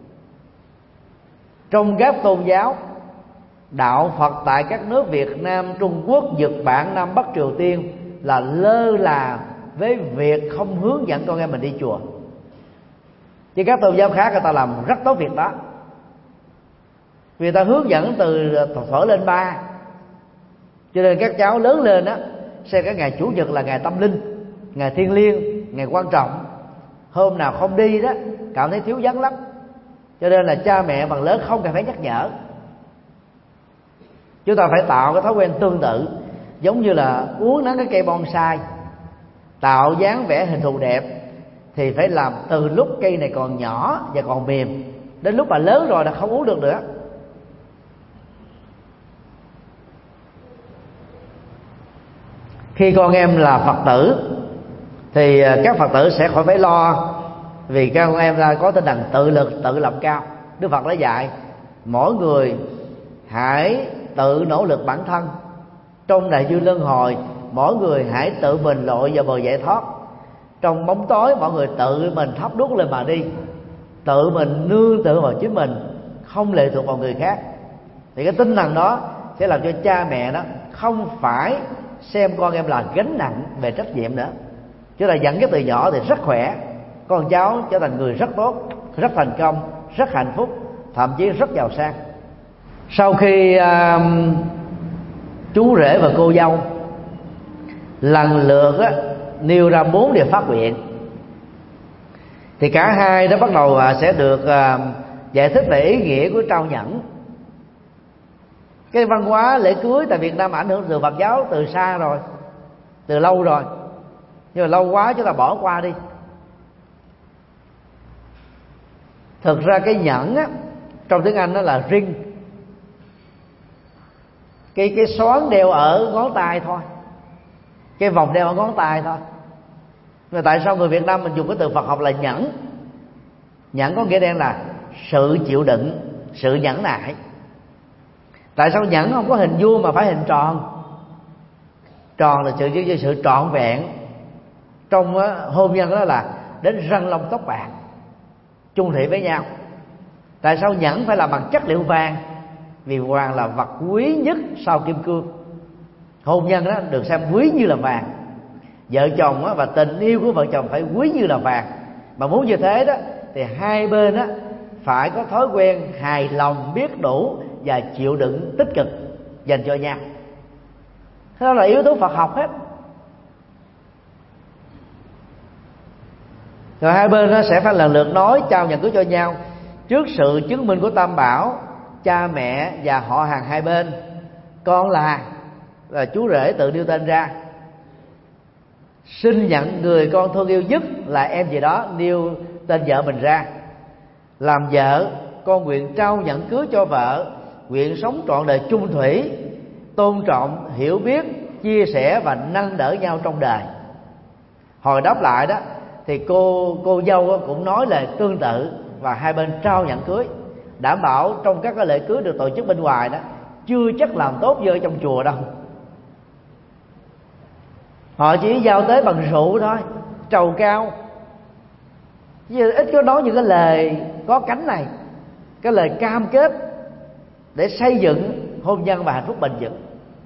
Trong các tôn giáo, đạo Phật tại các nước Việt Nam, Trung Quốc, Nhật Bản, Nam Bắc Triều Tiên là lơ là với việc không hướng dẫn con em mình đi chùa. Chứ các tôn giáo khác người ta làm rất tốt việc đó. Vì ta hướng dẫn từ thuở lên 3, cho nên các cháu lớn lên á xem cái ngày Chủ nhật là ngày tâm linh, ngày thiêng liêng, ngày quan trọng. Hôm nào không đi đó cảm thấy thiếu vắng lắm, cho nên là cha mẹ phần lớn không cần phải nhắc nhở. Chúng ta phải tạo cái thói quen tương tự, giống như là uốn nắn cái cây bonsai, tạo dáng vẽ hình thù đẹp thì phải làm từ lúc cây này còn nhỏ và còn mềm, đến lúc mà lớn rồi là không uống được nữa. Khi con em là Phật tử thì các Phật tử sẽ khỏi phải lo, vì các con em ra có tinh thần tự lực tự lập cao. Đức Phật đã dạy mỗi người hãy tự nỗ lực bản thân, trong đại dương luân hồi mỗi người hãy tự mình lội vào bờ giải thoát. Trong bóng tối mọi người tự mình thắp đuốc lên mà đi, tự mình nương tựa vào chính mình, không lệ thuộc vào người khác. Thì cái tinh thần đó sẽ làm cho cha mẹ đó không phải xem con em là gánh nặng về trách nhiệm nữa. Chúng ta dẫn cái từ nhỏ thì rất khỏe, con cháu trở thành người rất tốt, rất thành công, rất hạnh phúc, thậm chí rất giàu sang. Sau khi chú rể và cô dâu lần lượt nêu ra 4 điều phát nguyện, thì cả hai đó bắt đầu sẽ được giải thích về ý nghĩa của trao nhẫn. Cái văn hóa lễ cưới tại Việt Nam ảnh hưởng từ Phật giáo từ xa rồi, từ lâu rồi, nhưng mà lâu quá chúng ta bỏ qua đi. Thực ra cái nhẫn á, trong tiếng Anh đó là ring, cái xoán đeo ở ngón tay thôi, cái vòng đeo ở ngón tay thôi. Nhưng mà tại sao người Việt Nam mình dùng cái từ Phật học là nhẫn? Nhẫn có nghĩa đen là sự chịu đựng, sự nhẫn nại. Tại sao nhẫn không có hình vuông mà phải hình tròn? Tròn là sự trọn vẹn. Trong hôn nhân đó là đến răng long tóc bạc, chung thủy với nhau. Tại sao nhẫn phải là bằng chất liệu vàng? Vì vàng là vật quý nhất sau kim cương. Hôn nhân đó được xem quý như là vàng. Vợ chồng và tình yêu của vợ chồng phải quý như là vàng. Mà muốn như thế đó thì hai bên đó phải có thói quen hài lòng, biết đủ và chịu đựng tích cực dành cho nhau. Thế đó là yếu tố Phật học hết. Rồi hai bên nó sẽ phải lần lượt nói trao nhận cưới cho nhau trước sự chứng minh của Tam Bảo, cha mẹ và họ hàng hai bên. Con là chú rể tự nêu tên ra, xin nhận người con thương yêu nhất là em gì đó nêu tên vợ mình ra. Làm vợ, con nguyện trao nhận cưới cho vợ, nguyện sống trọn đời chung thủy, tôn trọng, hiểu biết, chia sẻ và nâng đỡ nhau trong đời. Hồi đáp lại đó thì cô dâu cũng nói lời tương tự, và hai bên trao nhận cưới, đảm bảo trong các cái lễ cưới được tổ chức bên ngoài đó chưa chắc làm tốt như ở trong chùa đâu. Họ chỉ giao tế bằng rượu thôi, trầu cao, chứ ít có nói những cái lời có cánh này, cái lời cam kết để xây dựng hôn nhân và hạnh phúc bền vững.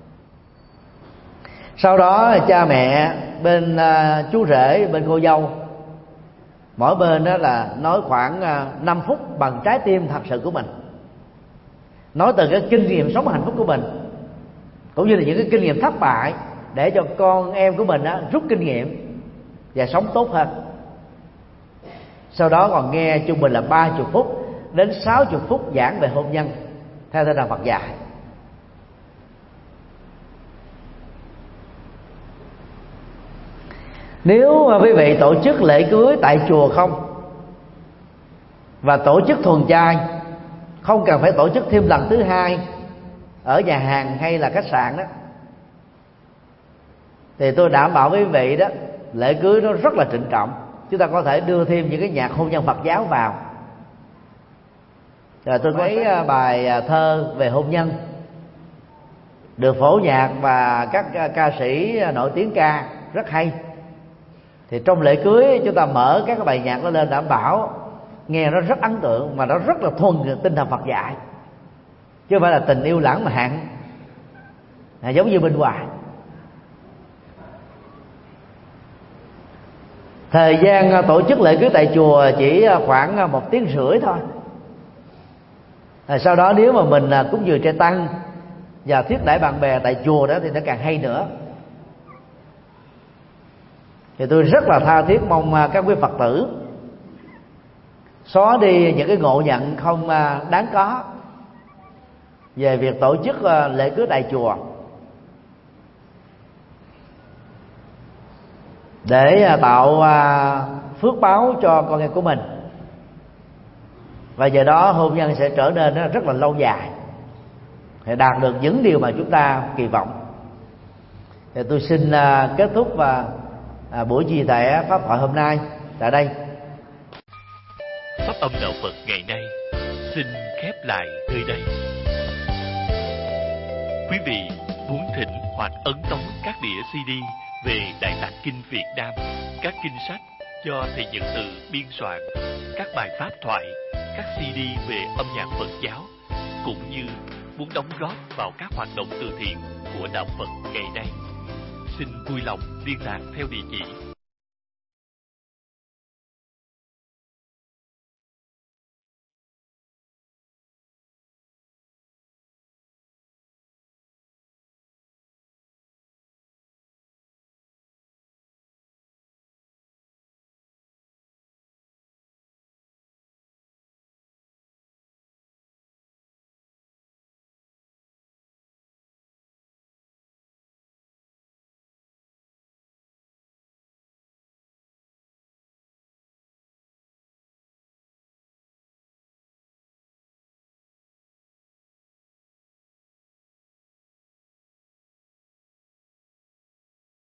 Sau đó cha mẹ bên chú rể, bên cô dâu, mỗi bên đó là nói khoảng 5 phút bằng trái tim thật sự của mình, nói từ cái kinh nghiệm sống hạnh phúc của mình, cũng như là những cái kinh nghiệm thất bại, để cho con em của mình rút kinh nghiệm và sống tốt hơn. Sau đó còn nghe trung bình là 30 phút đến 60 phút giảng về hôn nhân theo tinh thần Phật dạy. Nếu mà quý vị tổ chức lễ cưới tại chùa không, và tổ chức thuần chay, không cần phải tổ chức thêm lần thứ hai ở nhà hàng hay là khách sạn đó, thì tôi đảm bảo với quý vị đó, lễ cưới nó rất là trịnh trọng. Chúng ta có thể đưa thêm những cái nhạc hôn nhân Phật giáo vào. Rồi tôi có mấy bài thơ về hôn nhân được phổ nhạc và các ca sĩ nổi tiếng ca rất hay. Thì trong lễ cưới chúng ta mở các cái bài nhạc đó lên, đảm bảo nghe nó rất ấn tượng, mà nó rất là thuần tinh thần Phật dạy, chứ không phải là tình yêu lãng mạn giống như bên ngoài. Thời gian tổ chức lễ cưới tại chùa chỉ khoảng 1 tiếng rưỡi thôi. Sau đó nếu mà mình cúng dường trai tăng và thiết đãi bạn bè tại chùa đó thì nó càng hay nữa. Thì tôi rất là tha thiết mong các quý Phật tử xóa đi những cái ngộ nhận không đáng có về việc tổ chức lễ cưới tại chùa, để tạo phước báo cho con em của mình, và giờ đó hôn nhân sẽ trở nên rất là lâu dài, để đạt được những điều mà chúng ta kỳ vọng. Thì tôi xin kết thúc buổi chia sẻ pháp thoại hôm nay tại đây. Pháp âm đạo Phật ngày nay xin khép lại nơi đây. Quý vị muốn thỉnh hoặc ấn tống các đĩa CD về Đại Tạng Kinh Việt Nam, các kinh sách do thầy Nhật Từ biên soạn, các bài pháp thoại, các CD về âm nhạc Phật giáo, cũng như muốn đóng góp vào các hoạt động từ thiện của đạo Phật ngày nay, xin vui lòng liên lạc theo địa chỉ